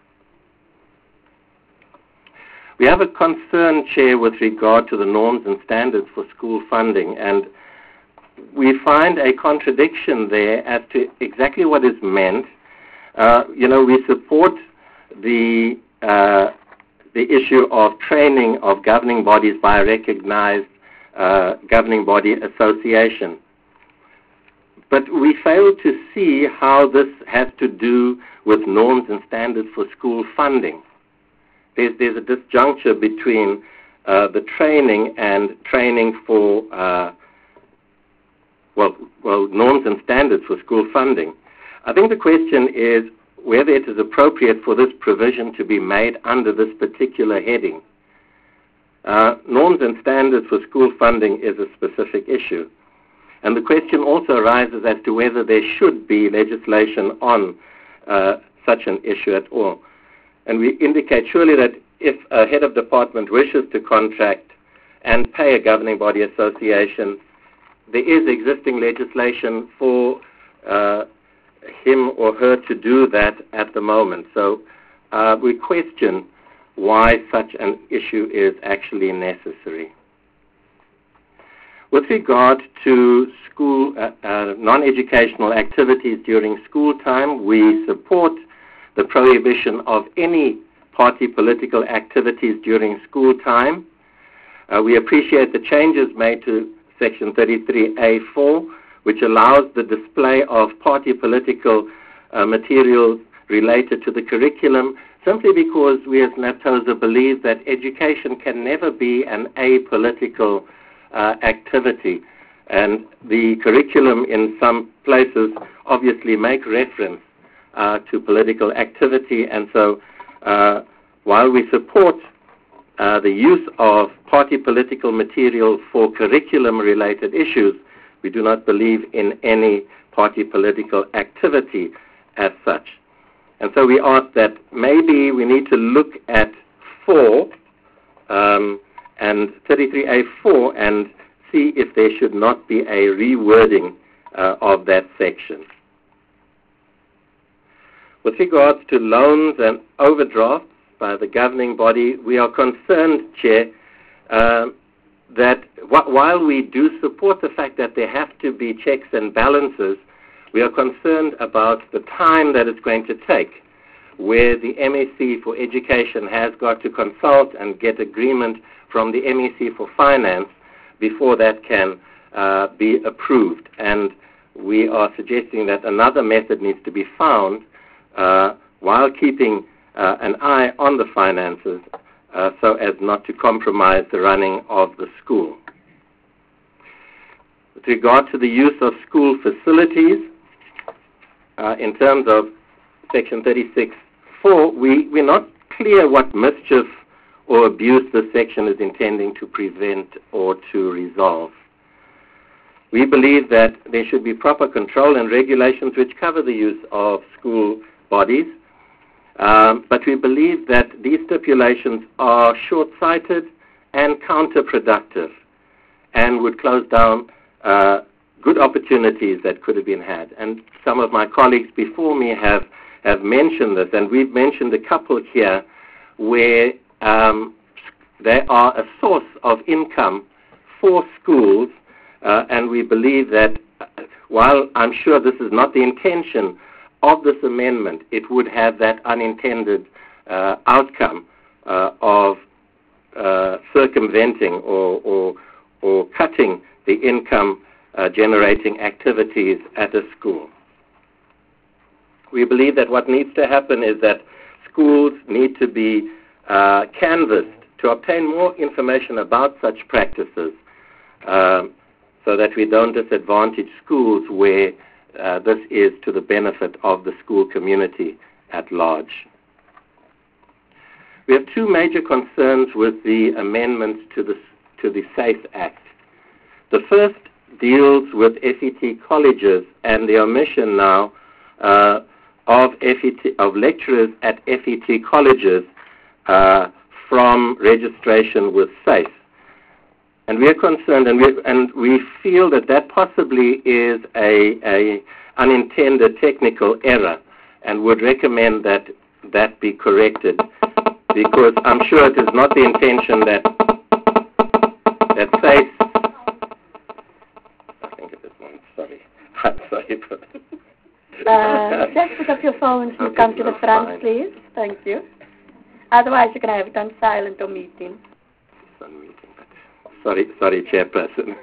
We have a concern, Chair, with regard to the norms and standards for school funding, and we find a contradiction there as to exactly what is meant. We support the issue of training of governing bodies by a recognized governing body association. But we fail to see how this has to do with norms and standards for school funding. There's a disjuncture between the training and training for, norms and standards for school funding. I think the question is whether it is appropriate for this provision to be made under this particular heading. Norms and standards for school funding is a specific issue. And the question also arises as to whether there should be legislation on such an issue at all. And we indicate surely that if a head of department wishes to contract and pay a governing body association, there is existing legislation for him or her to do that at the moment. So we question why such an issue is actually necessary. With regard to school non-educational activities during school time, we support the prohibition of any party political activities during school time. We appreciate the changes made to Section 33A4, which allows the display of party political materials related to the curriculum, simply because we as NAPTOSA believe that education can never be an apolitical activity. And the curriculum in some places obviously make reference to political activity, and so while we support the use of party political material for curriculum-related issues, we do not believe in any party political activity as such. And so we ask that maybe we need to look at 4 and 33A4 and see if there should not be a rewording of that section. With regards to loans and overdrafts by the governing body, we are concerned, Chair, that while we do support the fact that there have to be checks and balances, we are concerned about the time that it's going to take, where the MEC for Education has got to consult and get agreement from the MEC for Finance before that can be approved. And we are suggesting that another method needs to be found while keeping an eye on the finances so as not to compromise the running of the school. With regard to the use of school facilities, in terms of Section 36.4, we're not clear what mischief or abuse this section is intending to prevent or to resolve. We believe that there should be proper control and regulations which cover the use of school bodies, but we believe that these stipulations are short-sighted and counterproductive and would close down good opportunities that could have been had. And some of my colleagues before me have mentioned this, and we've mentioned a couple here where they are a source of income for schools, and we believe that while I'm sure this is not the intention of this amendment, it would have that unintended outcome of circumventing or cutting the income generating activities at a school. We believe that what needs to happen is that schools need to be canvassed to obtain more information about such practices so that we don't disadvantage schools where this is to the benefit of the school community at large. We have two major concerns with the amendments to the SAFE Act. The first deals with FET colleges and the omission now of lecturers at FET colleges from registration with SAFE. And we are concerned, and we feel that possibly is a unintended technical error, and would recommend that be corrected, because I'm sure it is not the intention that SAFE. I think it is one. Sorry, I'm sorry for that. Just put up your phones and come to the front, fine, please. Thank you. Otherwise, you can have it on silent or meeting. It's on meeting, but sorry, Chairperson.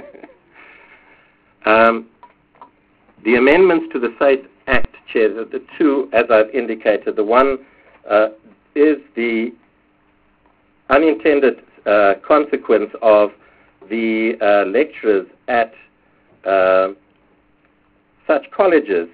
The amendments to the SAFE Act, Chair, the two, as I've indicated, the one is the unintended consequence of the lecturers at such colleges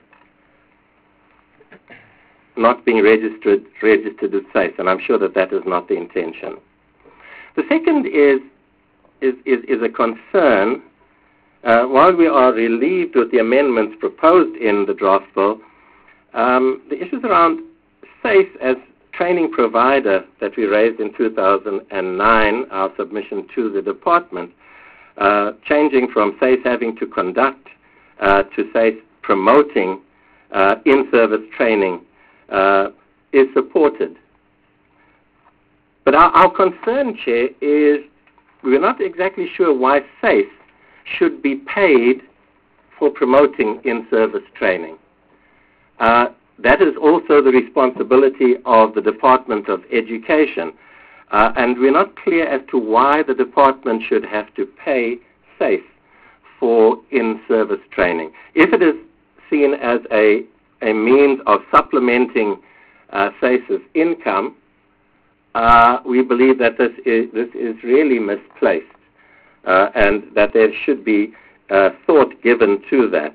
not being registered with SAFE, and I'm sure that is not the intention. The second is a concern. While we are relieved with the amendments proposed in the draft bill, the issues around SAFE as training provider that we raised in 2009, our submission to the department, changing from SAFE having to conduct to SAFE promoting in-service training, is supported. But our concern, Chair, is we're not exactly sure why SAFE should be paid for promoting in-service training. That is also the responsibility of the Department of Education. And we're not clear as to why the department should have to pay SAFE for in-service training. If it is seen as a means of supplementing SAFE's income, we believe that this is really misplaced and that there should be thought given to that.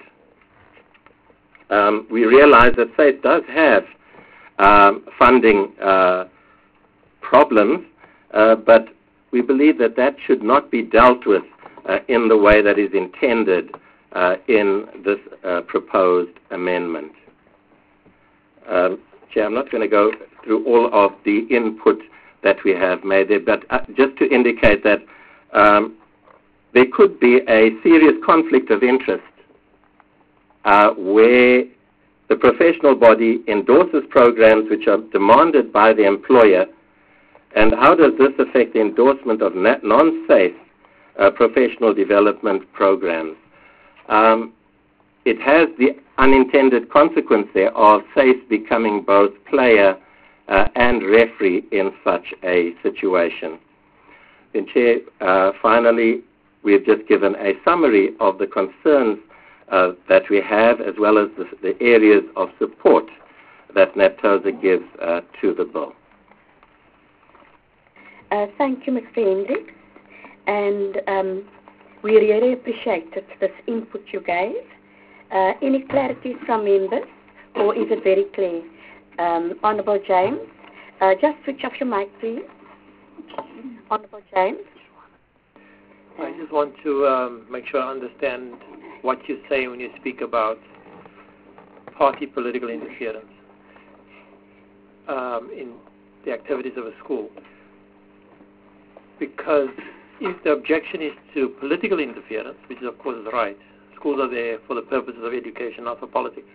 We realize that SAFE does have funding problems, but we believe that that should not be dealt with in the way that is intended in this proposed amendment. Chair, I'm not going to go through all of the input that we have made there, but just to indicate that there could be a serious conflict of interest where the professional body endorses programs which are demanded by the employer, and how does this affect the endorsement of non-SAFE professional development programs? It has the unintended consequence there of SAFE becoming both player and referee in such a situation. And Chair, finally, we have just given a summary of the concerns that we have, as well as the areas of support that NAPTOSA gives to the bill. Thank you, Mr. Hendricks. And we really appreciated this input you gave. Any clarity from members, or is it very clear? Honourable James, just switch off your mic, please. Honourable James. I just want to make sure I understand what you say when you speak about party political interference in the activities of a school. Because if the objection is to political interference, which is of course is right, schools are there for the purposes of education, not for politics,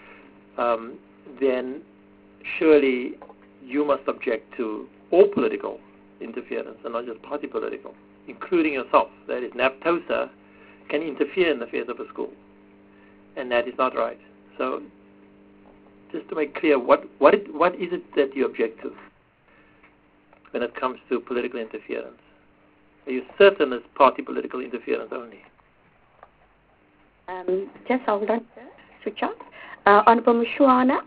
then surely you must object to all political interference and not just party political, including yourself. That is, NAPTOSA can interfere in the affairs of a school, and that is not right. So just to make clear, what is it that you object to when it comes to political interference? Are you certain it's party political interference only? Just hold on, sir. Switch off. Honourable Mshwana.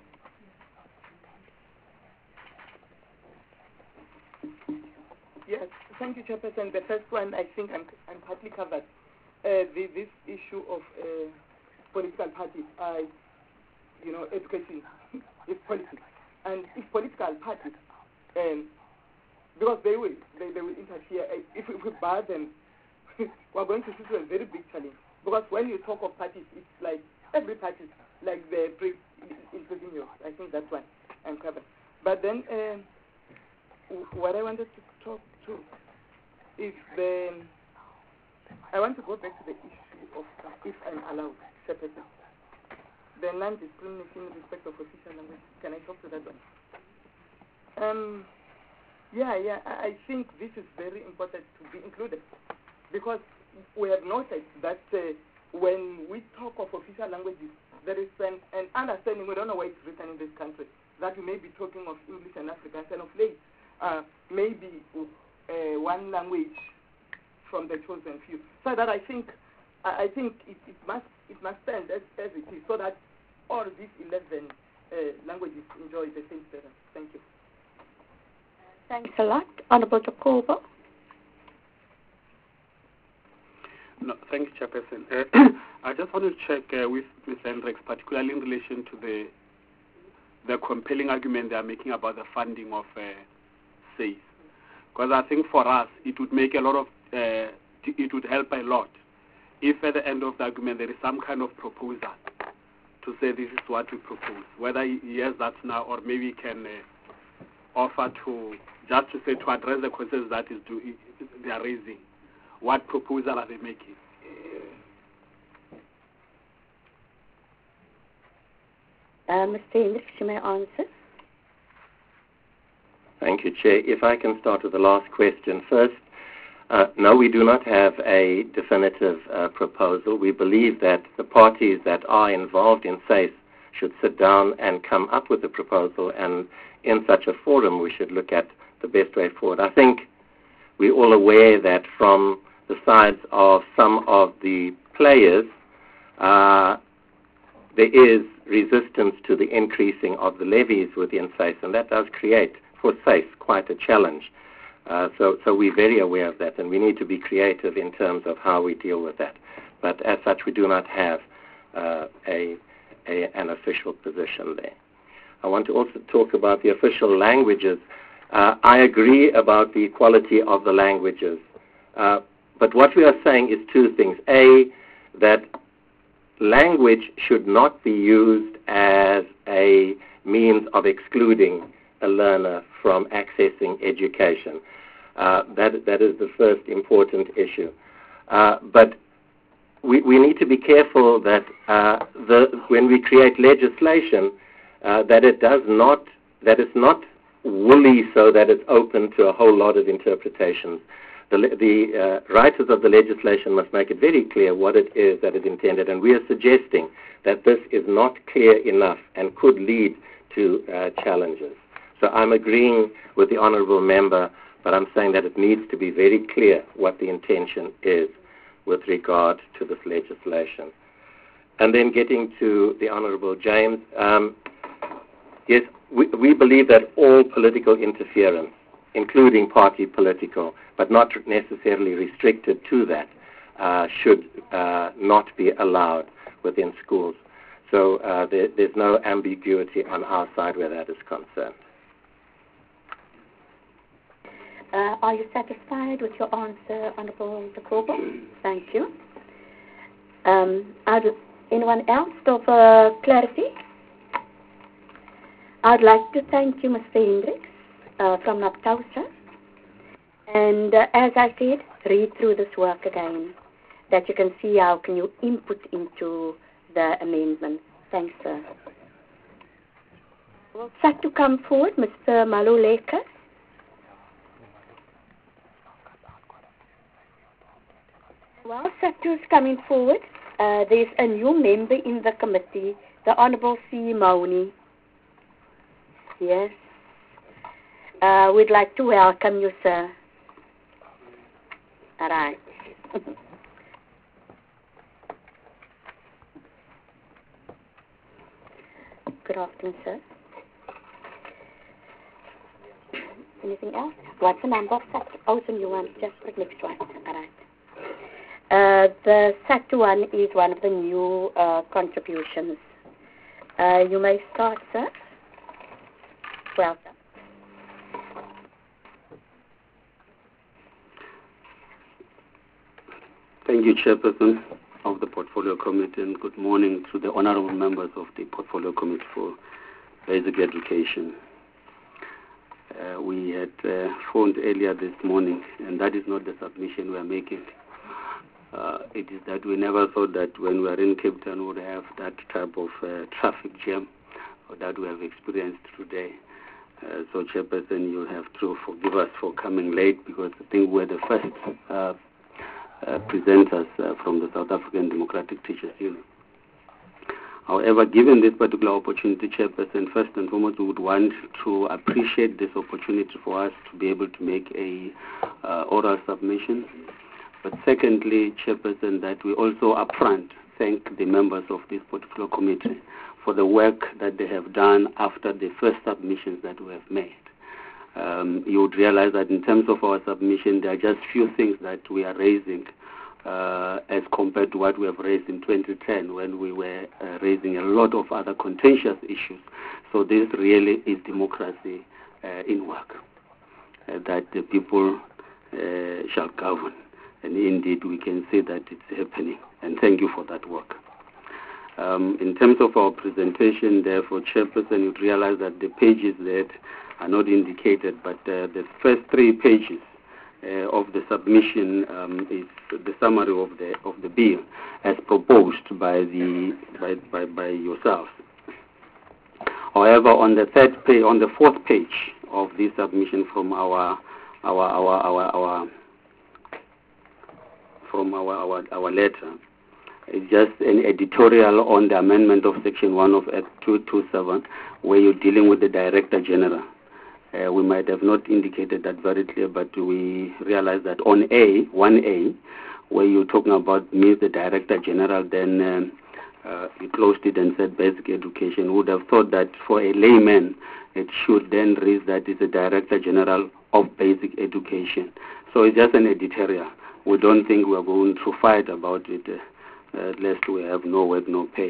Yes, thank you, Chairperson. The first one, I think I'm partly covered. This issue of political parties, education is politics, and if political parties, because they will interfere. If we bar them, we're going to face a very big challenge. Because when you talk of parties, it's like every party, like the including yours. I think that's why I'm covered. But then, what I wanted to talk to is I want to go back to the issue of, if I'm allowed, separately, the non-discrimination in respect of official language. Can I talk to that one? I think this is very important to be included, because we have noted that when we talk of official languages, there is an understanding, we don't know why it's written in this country, that we may be talking of English and Afrikaans, and of late, maybe one language from the chosen few. So that I think it must stand as it is, so that all these 11 languages enjoy the same status. Thank you. Thanks a lot. Honourable Jacobo. No, thank you, Chairperson. I just want to check with Ms. Hendricks, particularly in relation to the compelling argument they are making about the funding of SAFE. Because I think for us, it would make a lot of, it would help a lot if at the end of the argument there is some kind of proposal to say this is what we propose. Whether he has that now, or maybe he can offer to, just to say, to address the concerns that they are raising. What proposal are they making? Mr. Hendricks, you may answer. Thank you, Chair. If I can start with the last question first. No, we do not have a definitive proposal. We believe that the parties that are involved in SACE should sit down and come up with a proposal, and in such a forum we should look at the best way forward. I think we're all aware that from the sides of some of the players, there is resistance to the increasing of the levies within SACE, and that does create for SACE quite a challenge. So we're very aware of that, and we need to be creative in terms of how we deal with that. But as such, we do not have an official position there. I want to also talk about the official languages. I agree about the equality of the languages. But what we are saying is two things. A, that language should not be used as a means of excluding a learner from accessing education. That is the first important issue. But we need to be careful that when we create legislation, that it's not woolly so that it's open to a whole lot of interpretations. The writers of the legislation must make it very clear what it is that is intended, and we are suggesting that this is not clear enough and could lead to challenges. So I'm agreeing with the Honourable Member, but I'm saying that it needs to be very clear what the intention is with regard to this legislation. And then getting to the Honourable James, yes, we believe that all political interference, including party political, but not necessarily restricted to that, should not be allowed within schools. So there's no ambiguity on our side where that is concerned. Are you satisfied with your answer, Honourable Takobo? Thank you. Anyone else for clarity? I'd like to thank you, Mr. Hendricks, from NAPTOSA. And as I said, read through this work again, that you can see how can you input into the amendment. Thanks, sir. Well, set to come forward, Mr. Maluleka. Well, Satu is coming forward. There's a new member in the committee, the Honourable C. Mauni. Yes. We'd like to welcome you, sir. All right. Good afternoon, sir. Anything else? What's the number of Satu? Oh, it's a new one. Just the next one. All right. The Satu one is one of the new contributions. You may start, sir. Welcome. Thank you, Chairperson of the Portfolio Committee, and good morning to the honourable members of the Portfolio Committee for Basic Education. We had phoned earlier this morning, and that is not the submission we are making. It is that we never thought that when we are in Cape Town we would have that type of traffic jam that we have experienced today. So, Chairperson, you have to forgive us for coming late, because I think we're the first presenters from the South African Democratic Teachers Union. However, given this particular opportunity, Chairperson, first and foremost, we would want to appreciate this opportunity for us to be able to make a oral submission. But secondly, Chairperson, that we also upfront thank the members of this particular committee for the work that they have done after the first submissions that we have made. You would realize that in terms of our submission, there are just few things that we are raising as compared to what we have raised in 2010, when we were raising a lot of other contentious issues. So this really is democracy in work, that the people shall govern. And indeed, we can say that it's happening. And thank you for that work. In terms of our presentation, therefore, Chairperson, you'd realize that the pages that are not indicated, but the first 3 pages of the submission is the summary of the bill as proposed by yourselves. However, on the 4th page of this submission from our letter. It's just an editorial on the amendment of Section 1 of Act 227, where you're dealing with the Director General. We might have not indicated that very clear, but we realized that on 1A, where you're talking about means the Director General, then you closed it and said basic education. Would have thought that for a layman, it should then read that it's the Director General of Basic Education. So it's just an editorial. We don't think we're going to fight about it, lest we have no work, no pay.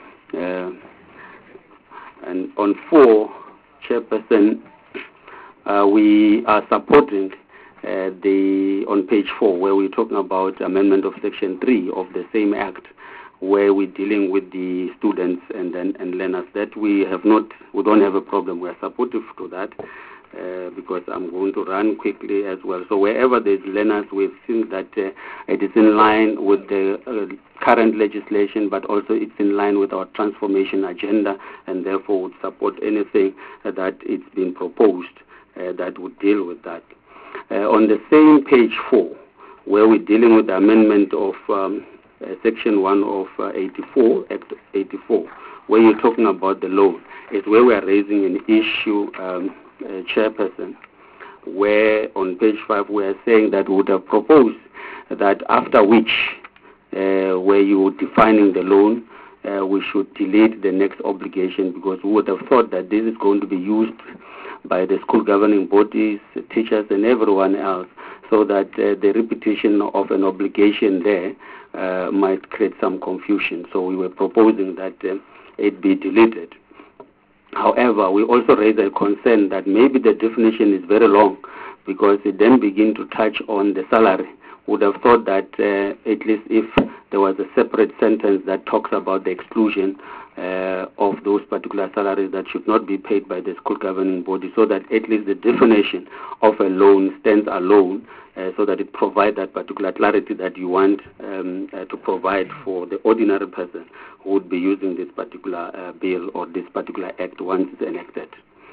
And on 4, Chairperson, we are supporting on page 4, where we're talking about amendment of Section 3 of the same Act, where we're dealing with the students and learners. That we don't have a problem. We are supportive to that. Because I'm going to run quickly as well. So wherever there's learners, we think that it is in line with the current legislation, but also it's in line with our transformation agenda, and therefore would support anything that it's been proposed that would deal with that. On the same page 4, where we're dealing with the amendment of Section 1 of 84, Act 84, where you're talking about the loan, is where we are raising an issue, Chairperson, where on page 5 we are saying that we would have proposed that after which, where you are defining the loan, we should delete the next obligation, because we would have thought that this is going to be used by the school governing bodies, teachers and everyone else, so that the repetition of an obligation there might create some confusion. So we were proposing that it be deleted. However, we also raise a concern that maybe the definition is very long, because it then begins to touch on the salary. Would have thought that at least if there was a separate sentence that talks about the exclusion of those particular salaries that should not be paid by the school governing body, so that at least the definition of a loan stands alone, so that it provides that particular clarity that you want to provide for the ordinary person who would be using this particular bill or this particular act once it's enacted.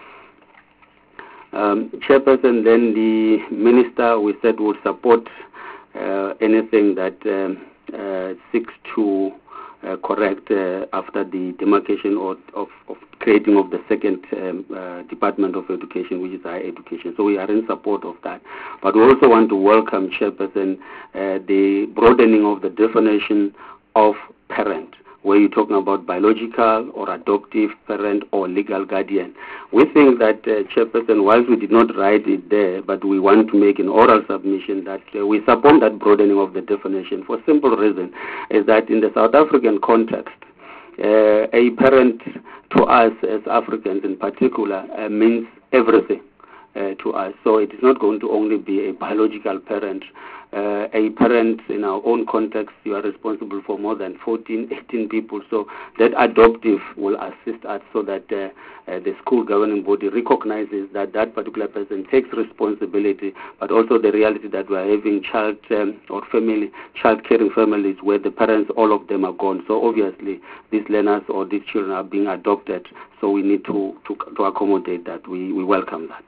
Chairperson, then the minister, we said, would support anything that seeks to correct after the demarcation of creating of the second Department of Education, which is higher education. So we are in support of that. But we also want to welcome, Chairperson, the broadening of the definition of parent, where you're talking about biological or adoptive parent or legal guardian. We think that, Chairperson, whilst we did not write it there, but we want to make an oral submission that we support that broadening of the definition for simple reason, is that in the South African context, a parent to us as Africans in particular means everything to us. So it is not going to only be a biological parent. A parent in our own context, you are responsible for more than 14, 18 people. So that adoptive will assist us so that the school governing body recognizes that that particular person takes responsibility, but also the reality that we are having child caring families where the parents, all of them are gone. So obviously these learners or these children are being adopted. So we need to accommodate that. We welcome that.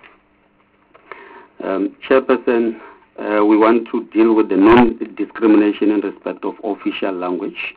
Chairperson, we want to deal with the non-discrimination in respect of official language.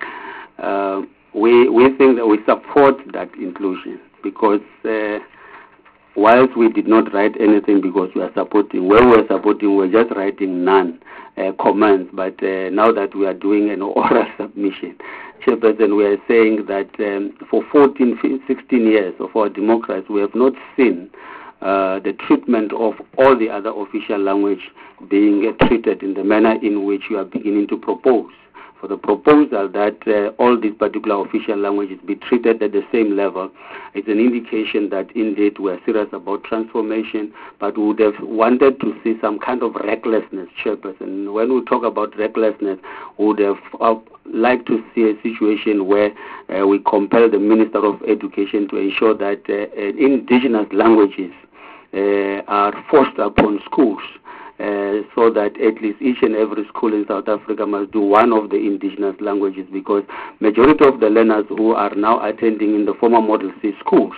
We think that we support that inclusion, because whilst we did not write anything because we are supporting, when we are supporting, we are just writing none comments. But now that we are doing an oral submission, Chairperson, we are saying that for 14, 16 years of our democracy, we have not seen the treatment of all the other official language being treated in the manner in which you are beginning to propose. For the proposal that all these particular official languages be treated at the same level, it's an indication that indeed we are serious about transformation, but we would have wanted to see some kind of recklessness, Chairperson. When we talk about recklessness, we would have liked to see a situation where we compel the Minister of Education to ensure that indigenous languages are forced upon schools, so that at least each and every school in South Africa must do one of the indigenous languages, because majority of the learners who are now attending in the former Model C schools,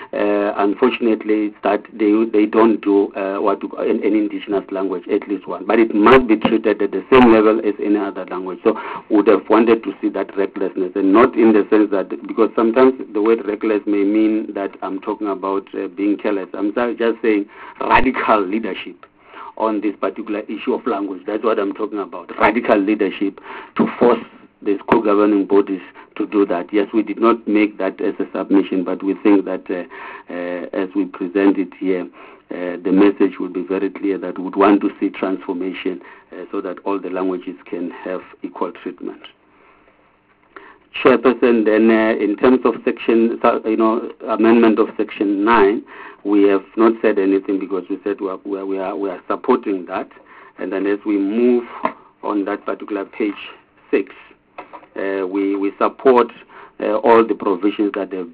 unfortunately, it's that they don't do an indigenous language, at least one. But it must be treated at the same level as any other language. So we would have wanted to see that recklessness, and not in the sense that, because sometimes the word reckless may mean that I'm talking about being careless. I'm just saying radical leadership on this particular issue of language. That's what I'm talking about. Radical leadership to force the school governing bodies to do that. Yes, we did not make that as a submission, but we think that as we present it here, the message will be very clear that we would want to see transformation so that all the languages can have equal treatment. Chairperson, then in terms of amendment of section 9, we have not said anything because we said we are supporting that. And then as we move on that particular page 6, we support all the provisions that have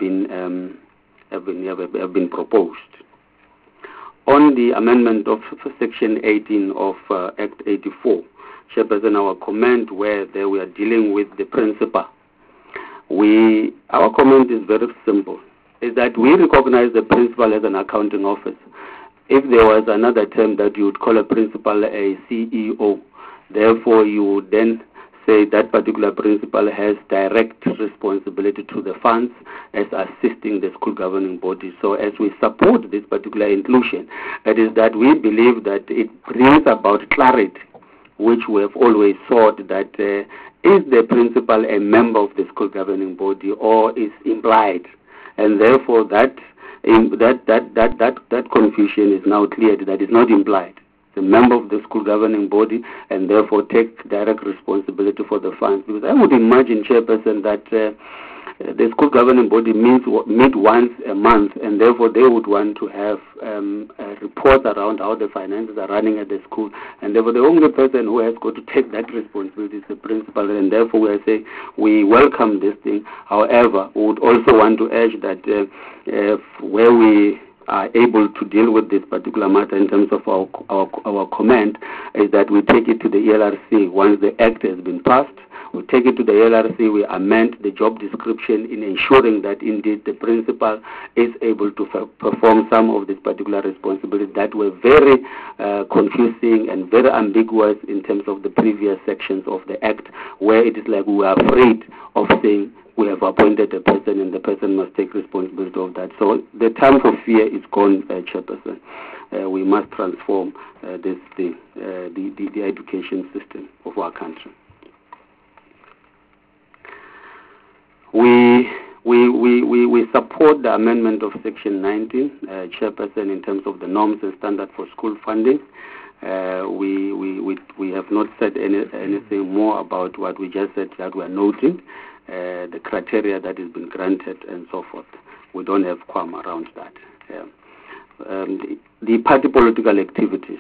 been proposed. On the amendment of section 18 of Act 84, Chairperson, our comment where we are dealing with the principal. Our comment is very simple, is that we recognize the principal as an accounting officer. If there was another term that you would call a principal a CEO, therefore you would then say that particular principal has direct responsibility to the funds as assisting the school governing body. So as we support this particular inclusion, it is that we believe that it brings about clarity, which we have always thought that is the principal a member of the school governing body or is implied, and therefore that confusion is now cleared. That is not implied. The member of the school governing body, and therefore take direct responsibility for the funds. Because I would imagine, Chairperson, that the school governing body meet once a month, and therefore they would want to have reports around how the finances are running at the school, and therefore the only person who has got to take that responsibility is the principal, and therefore we are saying we welcome this thing. However, we would also want to urge that where we are able to deal with this particular matter in terms of our comment, is that we take it to the ELRC once the act has been passed. We take it to the ELRC, we amend the job description in ensuring that indeed the principal is able to perform some of these particular responsibilities that were very confusing and very ambiguous in terms of the previous sections of the act, where it is like we are afraid of saying we have appointed a person and the person must take responsibility of that. So the time for fear is gone, Chairperson. We must transform the education system of our country. We support the amendment of Section 19, Chairperson, in terms of the norms and standards for school funding. We have not said anything more about what we just said, that we are noting the criteria that has been granted and so forth. We don't have qualm around that. The party political activities.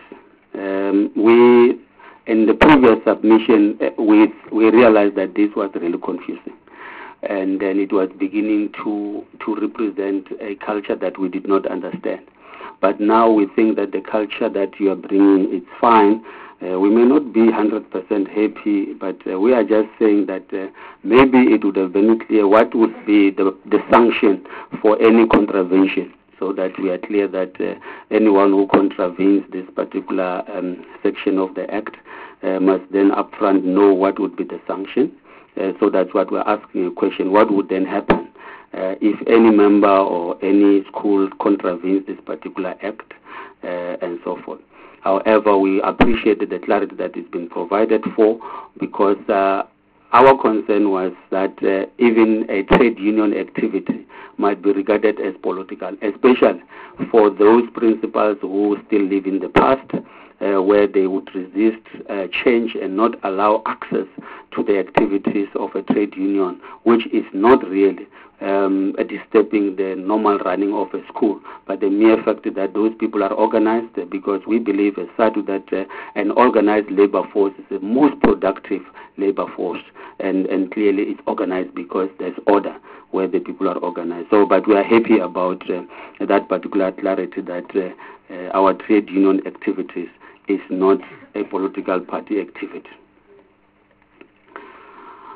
In the previous submission, we realized that this was really confusing. And then it was beginning to represent a culture that we did not understand. But now we think that the culture that you are bringing is fine. We may not be 100% happy, but we are just saying that maybe it would have been clear what would be the sanction for any contravention, so that we are clear that anyone who contravenes this particular section of the Act must then upfront know what would be the sanction. So that's what we're asking a question. What would then happen if any member or any school contravenes this particular act and so forth? However, we appreciate the clarity that has been provided for, because our concern was that even a trade union activity might be regarded as political, especially for those principals who still live in the past, where they would resist change and not allow access to the activities of a trade union, which is not really disturbing the normal running of a school, but the mere fact that those people are organized, because we believe as such that an organized labor force is the most productive labor force, and clearly it's organized because there's order where the people are organized. So, but we are happy about that particular clarity that our trade union activities is not a political party activity.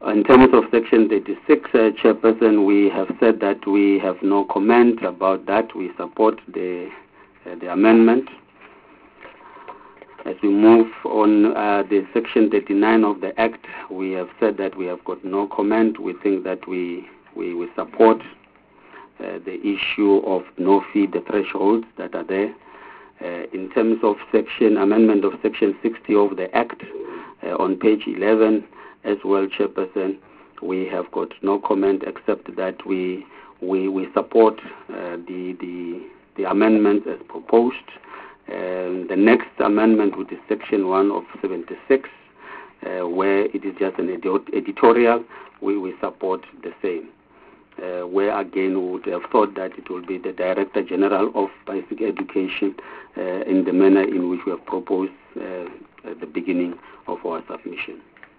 In terms of Section 36, Chairperson, we have said that we have no comment about that. We support the amendment. As we move on the Section 39 of the Act, we have said that we have got no comment. We think that we support the issue of no fee, the thresholds that are there. In terms of amendment of Section 60 of the Act, on page 11 as well, Chairperson, we have got no comment except that we support the amendments as proposed. The next amendment, which is Section 1 of 76, where it is just an editorial, we support the same. Where again we would have thought that it will be the Director General of Basic Education in the manner in which we have proposed at the beginning of our submission.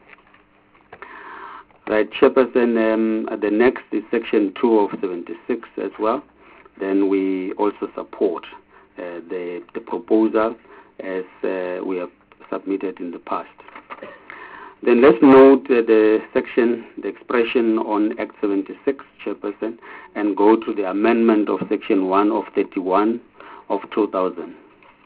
Right, Chairperson, the next is Section 2 of 76 as well. Then we also support the proposal as we have submitted in the past. Then let's note the expression on Act 76, Chairperson, and go to the amendment of Section 1 of 31 of 2000,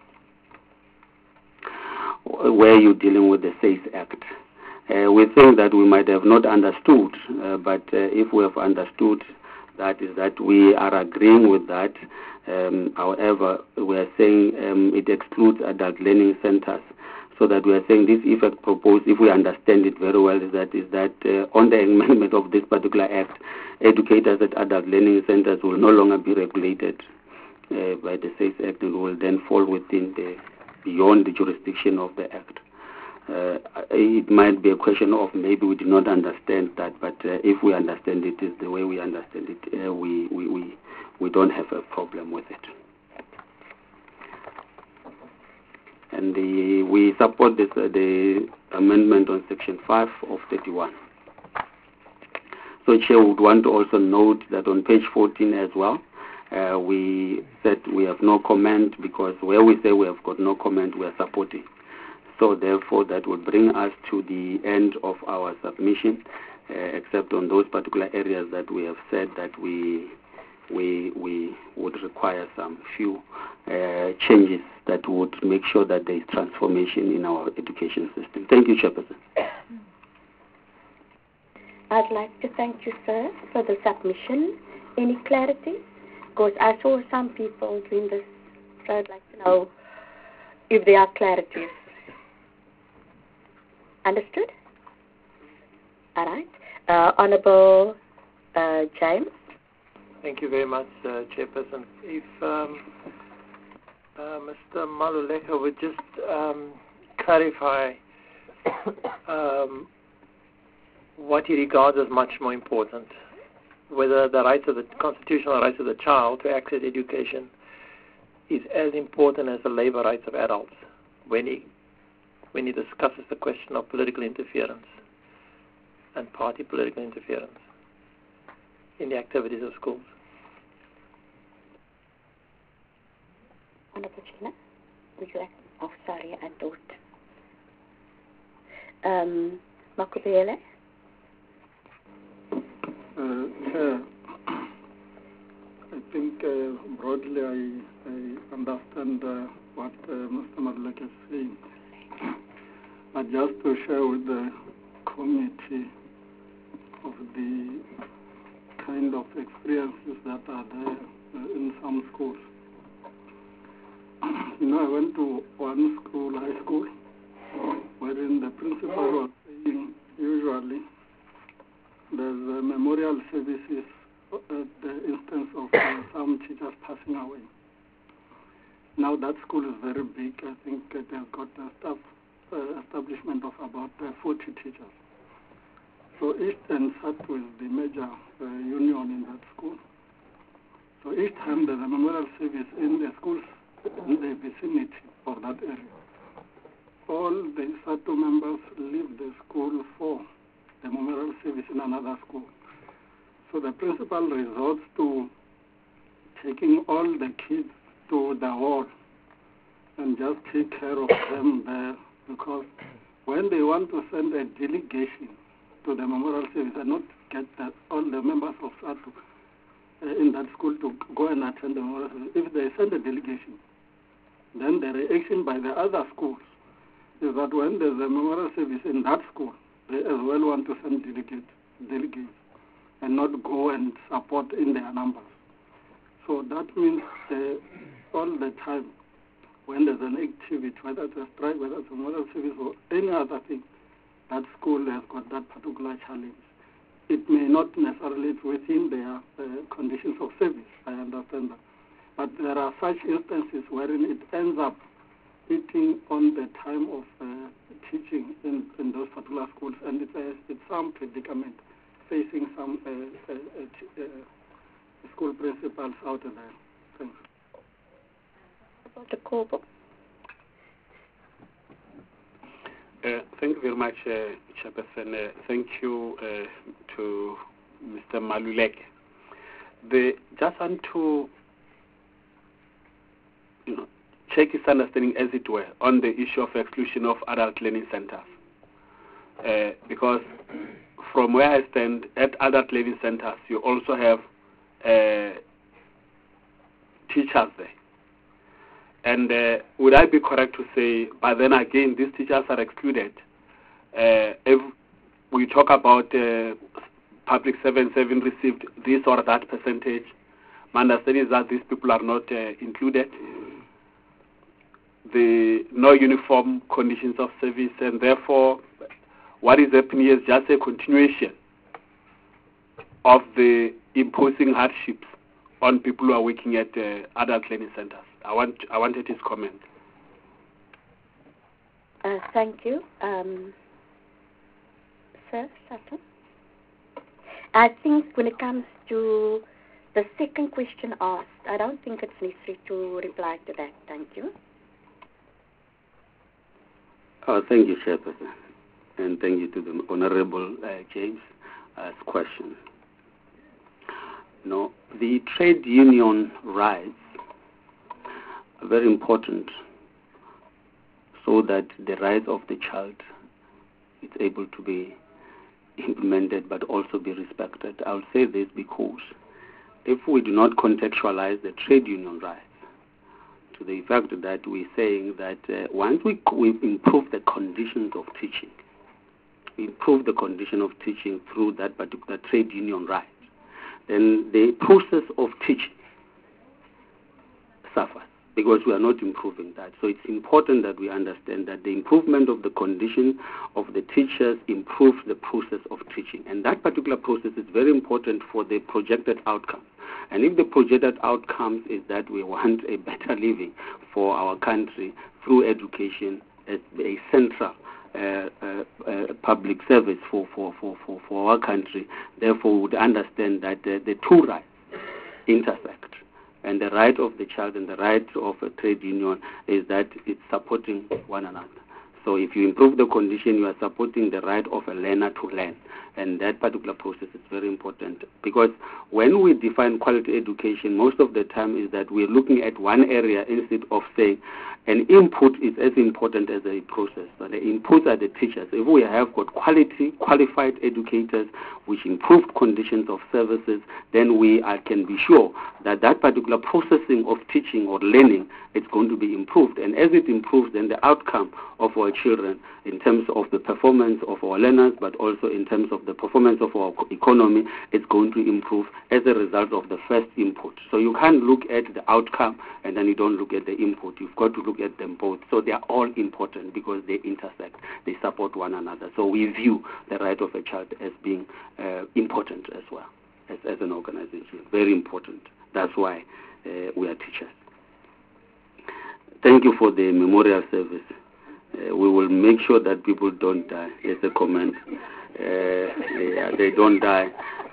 where you're dealing with the SACE Act. We think that we might have not understood, but if we have understood, that is that we are agreeing with that. However, we are saying it excludes adult learning centers. So that we are saying this effect proposed, if we understand it very well, is that on the amendment of this particular act, educators at adult learning centers will no longer be regulated by the SACE Act and will then fall within beyond the jurisdiction of the act. It might be a question of maybe we do not understand that, but if we understand it is the way we understand it, we don't have a problem with it. And we support the amendment on Section 5 of 31. So Chair would want to also note that on page 14 as well, we said we have no comment because where we say we have got no comment, we are supporting. So therefore that would bring us to the end of our submission, except on those particular areas that we have said that we would require some few changes that would make sure that there is transformation in our education system. Thank you, Chairperson. I'd like to thank you, sir, for the submission. Any clarity? Because I saw some people doing this, so I'd like to know if there are clarities. Understood? All right. Honorable James. Thank you very much, Chairperson. If Mr. Maluleka would just clarify what he regards as much more important, whether the rights of the constitutional rights of the child to access education is as important as the labor rights of adults when he discusses the question of political interference and party political interference in the activities of schools. Honorable Gina, would you like? Oh, sorry, I thought. Makubele? Chair, I think broadly I understand what Mr. Maluleka is saying. But just to share with the committee of the kind of experiences that are there in some schools. I went to one school, high school, wherein the principal was saying usually there's memorial services at the instance of some teachers passing away. Now that school is very big. I think it has got a staff establishment of about 40 teachers. So each and sat with the major union in that school. So each time there's a memorial service in the schools in the vicinity of that area, all the SATU members leave the school for the memorial service in another school. So the principal resorts to taking all the kids to the hall and just take care of them there, because when they want to send a delegation to the memorial service and not get all the members of SADTU in that school to go and attend the memorial service. If they send a delegation, then the reaction by the other schools is that when there's a memorial service in that school, they as well want to send delegates and not go and support in their numbers. So that means all the time when there's an activity, whether it's a strike, whether it's a memorial service or any other thing, that school has got that particular challenge. It may not necessarily be within their conditions of service, I understand that. But there are such instances wherein it ends up eating on the time of teaching in those particular schools, and it's some predicament facing some school principals out there. Thanks. The Kobo. Thank you very much, Chairperson. Thank you to Mr. Maluleke. Just want to check his understanding, as it were, on the issue of exclusion of adult learning centers. Because from where I stand, at adult learning centers, you also have teachers there. And would I be correct to say, but then again, these teachers are excluded? If we talk about public servants having received this or that percentage, my understanding is that these people are not included. The no uniform conditions of service, and therefore what is happening is just a continuation of the imposing hardships on people who are working at adult learning centers. I wanted his comment. Thank you. Sir, second. I think when it comes to the second question asked, I don't think it's necessary to reply to that. Thank you. Thank you, Chairperson, and thank you to the Honorable James' question. No, the trade union rights are very important so that the rights of the child is able to be implemented but also be respected. I'll say this because if we do not contextualize the trade union rights to the effect that we're saying that once we improve the conditions of teaching, we improve the condition of teaching through that particular trade union right, then the process of teaching suffers because we are not improving that. So it's important that we understand that the improvement of the condition of the teachers improves the process of teaching. And that particular process is very important for the projected outcome. And if the projected outcomes is that we want a better living for our country through education as a central public service for our country, therefore we would understand that the two rights intersect. And the right of the child and the right of a trade union is that it's supporting one another. So if you improve the condition, you are supporting the right of a learner to learn. And that particular process is very important. Because when we define quality education, most of the time is that we're looking at one area instead of saying an input is as important as a process. So the inputs are the teachers. If we have got qualified educators which improve conditions of services, then we can be sure that that particular processing of teaching or learning is going to be improved. And as it improves, then the outcome of our children in terms of the performance of our learners, but also in terms of the performance of our economy, is going to improve as a result of the first input. So you can't look at the outcome and then you don't look at the input. You've got to look at them both. So they are all important because they intersect. They support one another. So we view the right of a child as being important as well, as an organization. Very important. That's why we are teachers. Thank you for the memorial service. We will make sure that people don't die. It's a comment. They don't die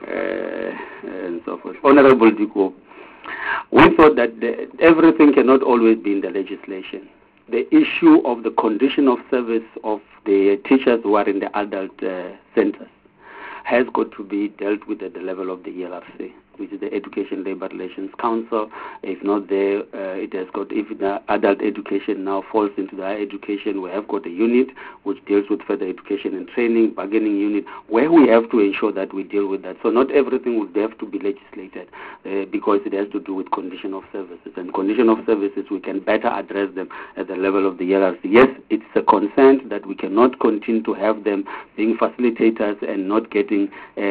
and so forth. Honorable Diko, we thought that everything cannot always be in the legislation. The issue of the condition of service of the teachers who are in the adult centers has got to be dealt with at the level of the ELRC. which is the Education Labour Relations Council. If not there, it has got, if the adult education now falls into the higher education, we have got a unit which deals with further education and training, bargaining unit, where we have to ensure that we deal with that. So not everything would have to be legislated because it has to do with condition of services. And condition of services, we can better address them at the level of the LRC. Yes, it's a concern that we cannot continue to have them being facilitators and not getting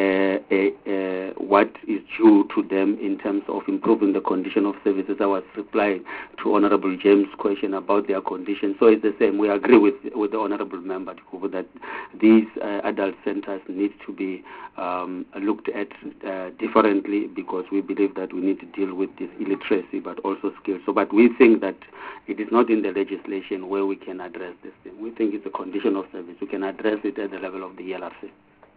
what is due to them in terms of improving the condition of services. I was replying to Honorable James' question about their condition. So it's the same. We agree with the Honorable Member that these adult centers need to be looked at differently, because we believe that we need to deal with this illiteracy but also skills. So, but we think that it is not in the legislation where we can address this thing. We think it's a condition of service. We can address it at the level of the LRC.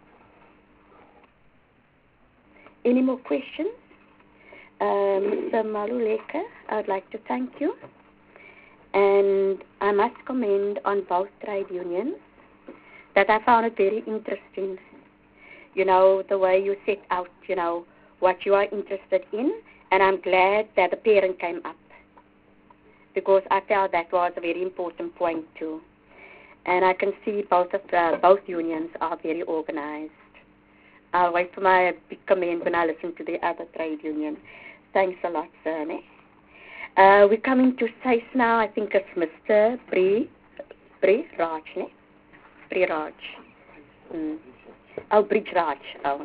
Any more questions? Mr. Maluleka, I would like to thank you. And I must commend on both trade unions that I found it very interesting, the way you set out, what you are interested in. And I'm glad that the parent came up, because I felt that was a very important point too. And I can see both unions are very organized. I'll wait for my big comment when I listen to the other trade union. Thanks a lot, sir. We're coming to SACE now. I think it's Mr. Bree Raj, ne? Bree Raj. Oh, Bridge Raj. Oh.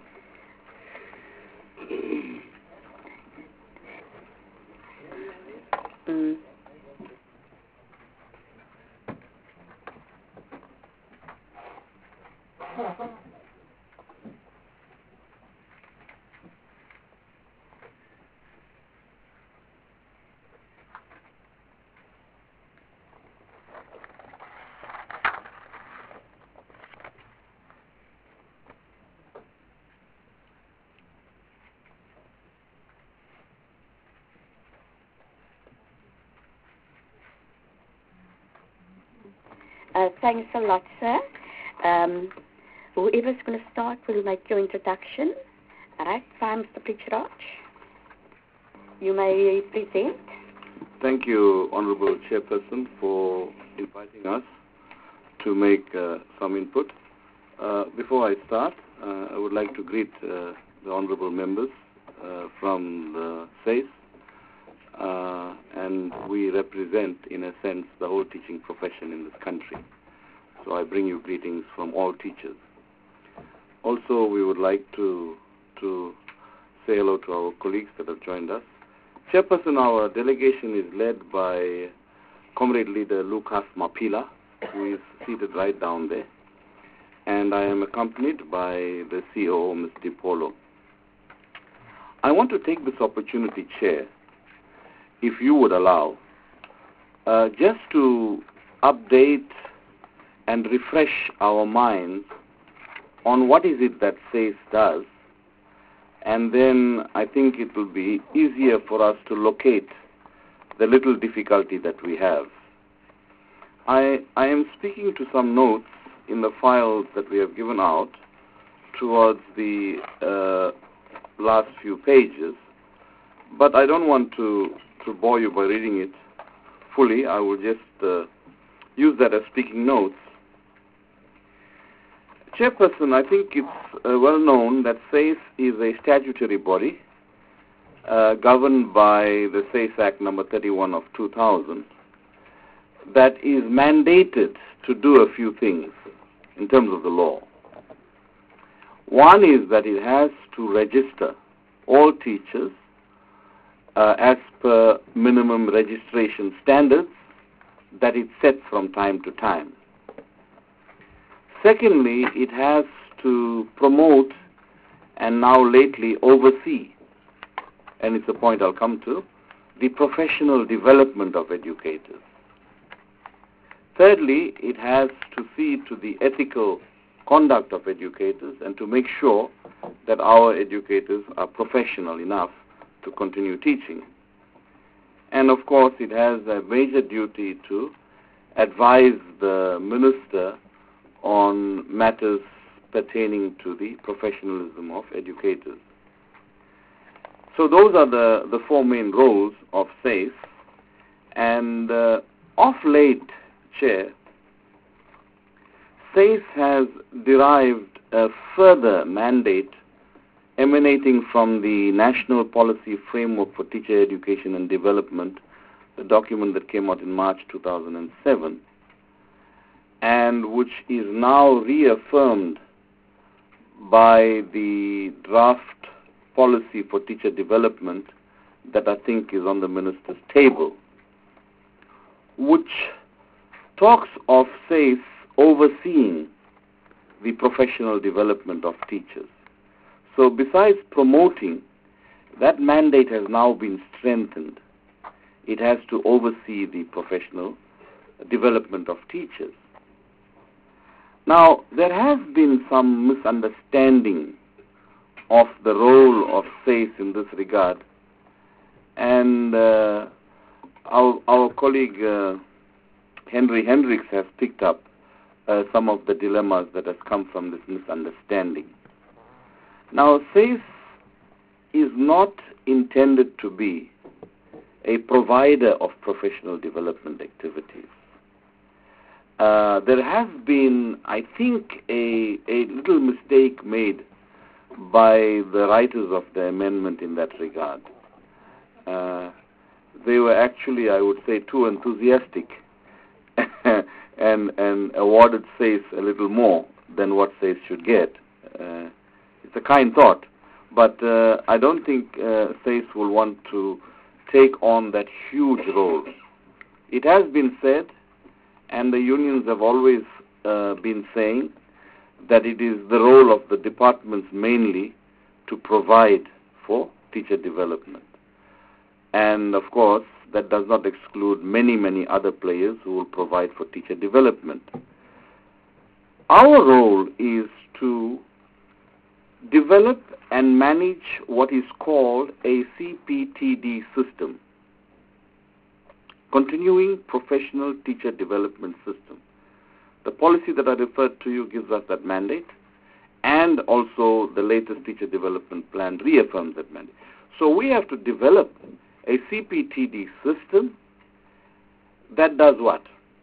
Thanks a lot, sir. Whoever's going to start will make your introduction. All right, Mr. Pritchraj, you may present. Thank you, Honourable Chairperson, for inviting us to make some input. Before I start, I would like to greet the Honourable members from the SACE, and we represent, in a sense, the whole teaching profession in this country. So I bring you greetings from all teachers. Also, we would like to say hello to our colleagues that have joined us. Chairperson, our delegation is led by Comrade Leader Lucas Mapila, who is seated right down there. And I am accompanied by the COO, Ms. DiPolo. I want to take this opportunity, Chair, if you would allow, just to update and refresh our minds on what is it that SACE does, and then I think it will be easier for us to locate the little difficulty that we have. I am speaking to some notes in the files that we have given out towards the last few pages, but I don't want to bore you by reading it fully. I will just use that as speaking notes. Chairperson, I think it's well known that SACE is a statutory body governed by the SACE Act number 31 of 2000 that is mandated to do a few things in terms of the law. One is that it has to register all teachers as per minimum registration standards that it sets from time to time. Secondly, it has to promote and now lately oversee, and it's a point I'll come to, the professional development of educators. Thirdly, it has to see to the ethical conduct of educators and to make sure that our educators are professional enough to continue teaching. And of course, it has a major duty to advise the minister on matters pertaining to the professionalism of educators. So those are the four main roles of SACE. And of late, Chair, SACE has derived a further mandate emanating from the National Policy Framework for Teacher Education and Development, the document that came out in March 2007, and which is now reaffirmed by the draft policy for teacher development that I think is on the minister's table, which talks of SACE overseeing the professional development of teachers. So besides promoting, that mandate has now been strengthened. It has to oversee the professional development of teachers. Now, there has been some misunderstanding of the role of SACE in this regard, and our colleague Henry Hendricks has picked up some of the dilemmas that has come from this misunderstanding. Now, SACE is not intended to be a provider of professional development activities. There has been, I think, a little mistake made by the writers of the amendment in that regard. They were actually, I would say, too enthusiastic and awarded SACE a little more than what SACE should get. It's a kind thought, but I don't think SACE will want to take on that huge role. It has been said, and the unions have always been saying, that it is the role of the departments mainly to provide for teacher development. And of course, that does not exclude many, many other players who will provide for teacher development. Our role is to develop and manage what is called a CPTD system, Continuing Professional Teacher Development System. The policy that I referred to you gives us that mandate, and also the latest teacher development plan reaffirms that mandate. So we have to develop a CPTD system that does what?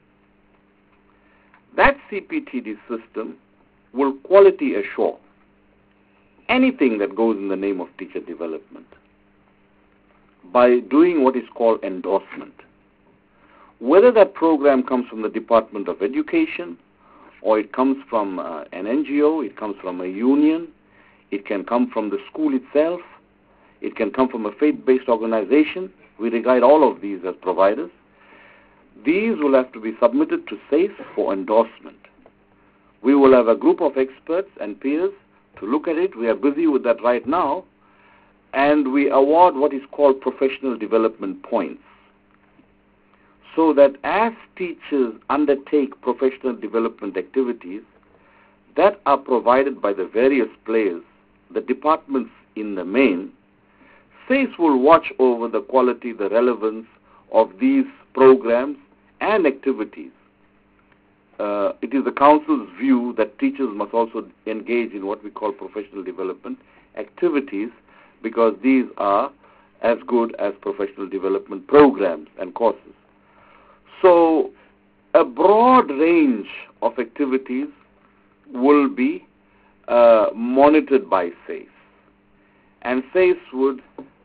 That CPTD system will quality assure anything that goes in the name of teacher development by doing what is called endorsement. Whether that program comes from the Department of Education, or it comes from an NGO, it comes from a union, it can come from the school itself, it can come from a faith-based organization. We regard all of these as providers. These will have to be submitted to SACE for endorsement. We will have a group of experts and peers to look at it. We are busy with that right now. And we award what is called professional development points, so that as teachers undertake professional development activities that are provided by the various players, the departments in the main, SACE will watch over the quality, the relevance of these programs and activities. It is the Council's view that teachers must also engage in what we call professional development activities, because these are as good as professional development programs and courses. So a broad range of activities will be monitored by SACE. And SACE would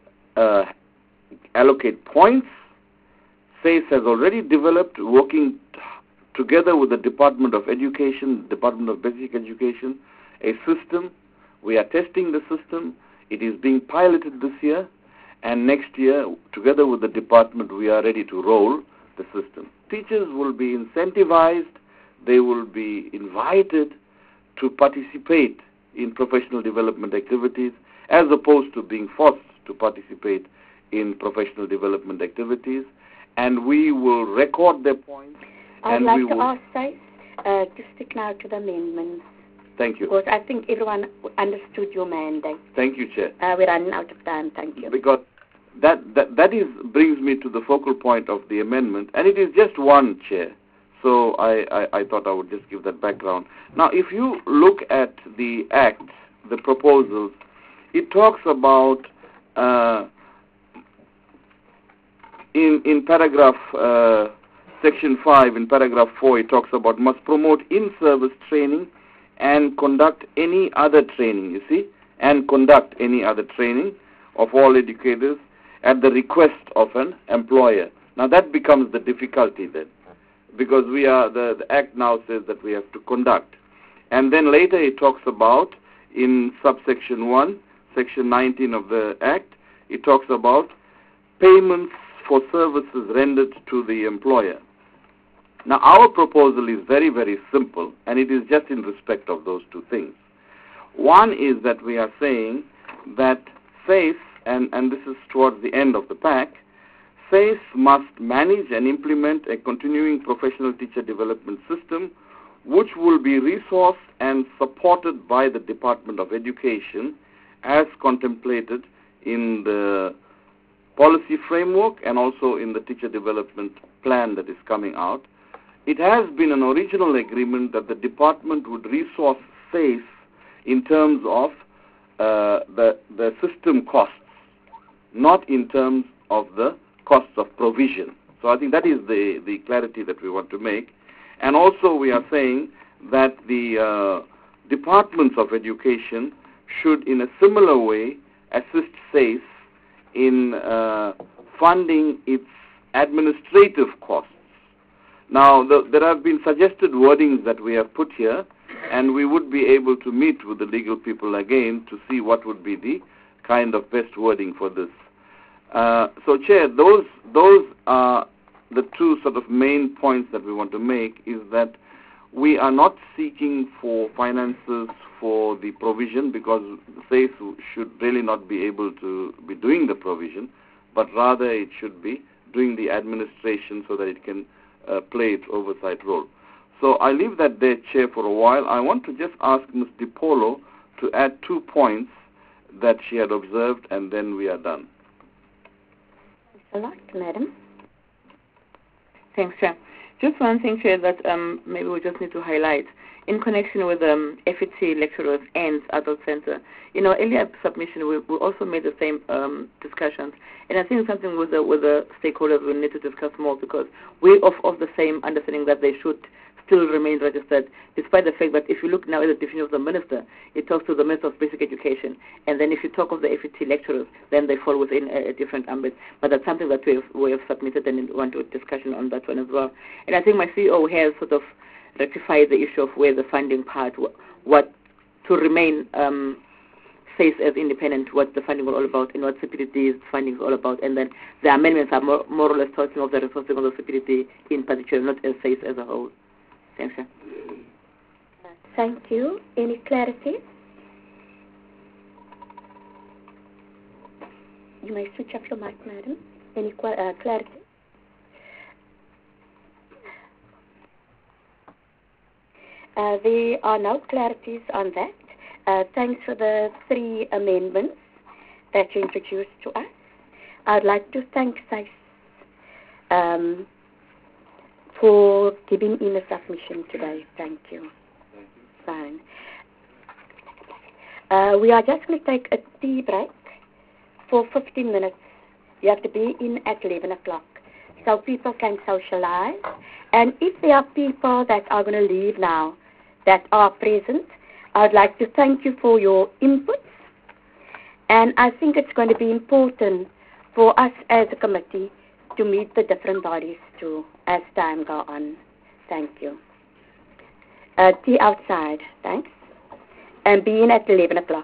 allocate points. SACE has already developed, working together with the Department of Education, Department of Basic Education, a system. We are testing the system. It is being piloted this year. And next year, together with the department, we are ready to roll the system. Teachers will be incentivized, they will be invited to participate in professional development activities as opposed to being forced to participate in professional development activities, and we will record their points. I'd like to ask SACE to stick now to the amendments. Thank you. Because I think everyone understood your mandate. Thank you, Chair. We're running out of time. Thank you. Because that brings me to the focal point of the amendment, and it is just one, Chair. So I thought I would just give that background. Now, if you look at the Act, the proposals, it talks about in paragraph section 5, in paragraph 4, it talks about must promote in-service training and conduct any other training, you see, and conduct any other training of all educators at the request of an employer. Now that becomes the difficulty then, because the Act now says that we have to conduct. And then later it talks about, in subsection 1, section 19 of the Act, it talks about payments for services rendered to the employer. Now our proposal is very, very simple, and it is just in respect of those two things. One is that we are saying that SACE, and this is towards the end of the pack, SACE must manage and implement a continuing professional teacher development system which will be resourced and supported by the Department of Education as contemplated in the policy framework and also in the teacher development plan that is coming out. It has been an original agreement that the department would resource SACE in terms of the system costs, not in terms of the costs of provision. So I think that is the clarity that we want to make. And also we are saying that the departments of education should in a similar way assist SACE in funding its administrative costs. Now, there have been suggested wordings that we have put here, and we would be able to meet with the legal people again to see what would be the kind of best wording for this. So, Chair, those are the two sort of main points that we want to make, is that we are not seeking for finances for the provision, because SACE should really not be able to be doing the provision, but rather it should be doing the administration so that it can play its oversight role. So I leave that there, Chair, for a while. I want to just ask Ms. DiPolo to add 2 points that she had observed, and then we are done. Thanks a lot, Madam. Thanks, Chair. Just one thing, Chair, that maybe we just need to highlight in connection with FET lecturers and adult center. In our earlier submission, we also made the same discussions, and I think something with the stakeholders we need to discuss more, because we're of the same understanding that they should still remain registered, despite the fact that if you look now at the definition of the minister, it talks to the Minister of Basic Education, and then if you talk of the FET lecturers, then they fall within a different ambit. But that's something that we have submitted, and want to discussion on that one as well. And I think my CEO has sort of rectified the issue of where the funding part, what to remain SACE as independent, what the funding is all about, and what CPD's funding is all about. And then the amendments are more or less talking of the resourcing of the CPD in particular, not as SACE as a whole. Thanks, sir. Thank you. Any clarity? You may switch off your mic, Madam. Any clarity? There are no clarities on that. Thanks for the 3 amendments that you introduced to us. I'd like to thank SACE for giving in a submission today. Thank you. Fine. We are just going to take a tea break for 15 minutes. You have to be in at 11 o'clock so people can socialize. And if there are people that are going to leave now that are present, I'd like to thank you for your inputs. And I think it's going to be important for us as a committee to meet the different bodies too as time goes on. Thank you. Tea outside, thanks. And be in at 11 o'clock.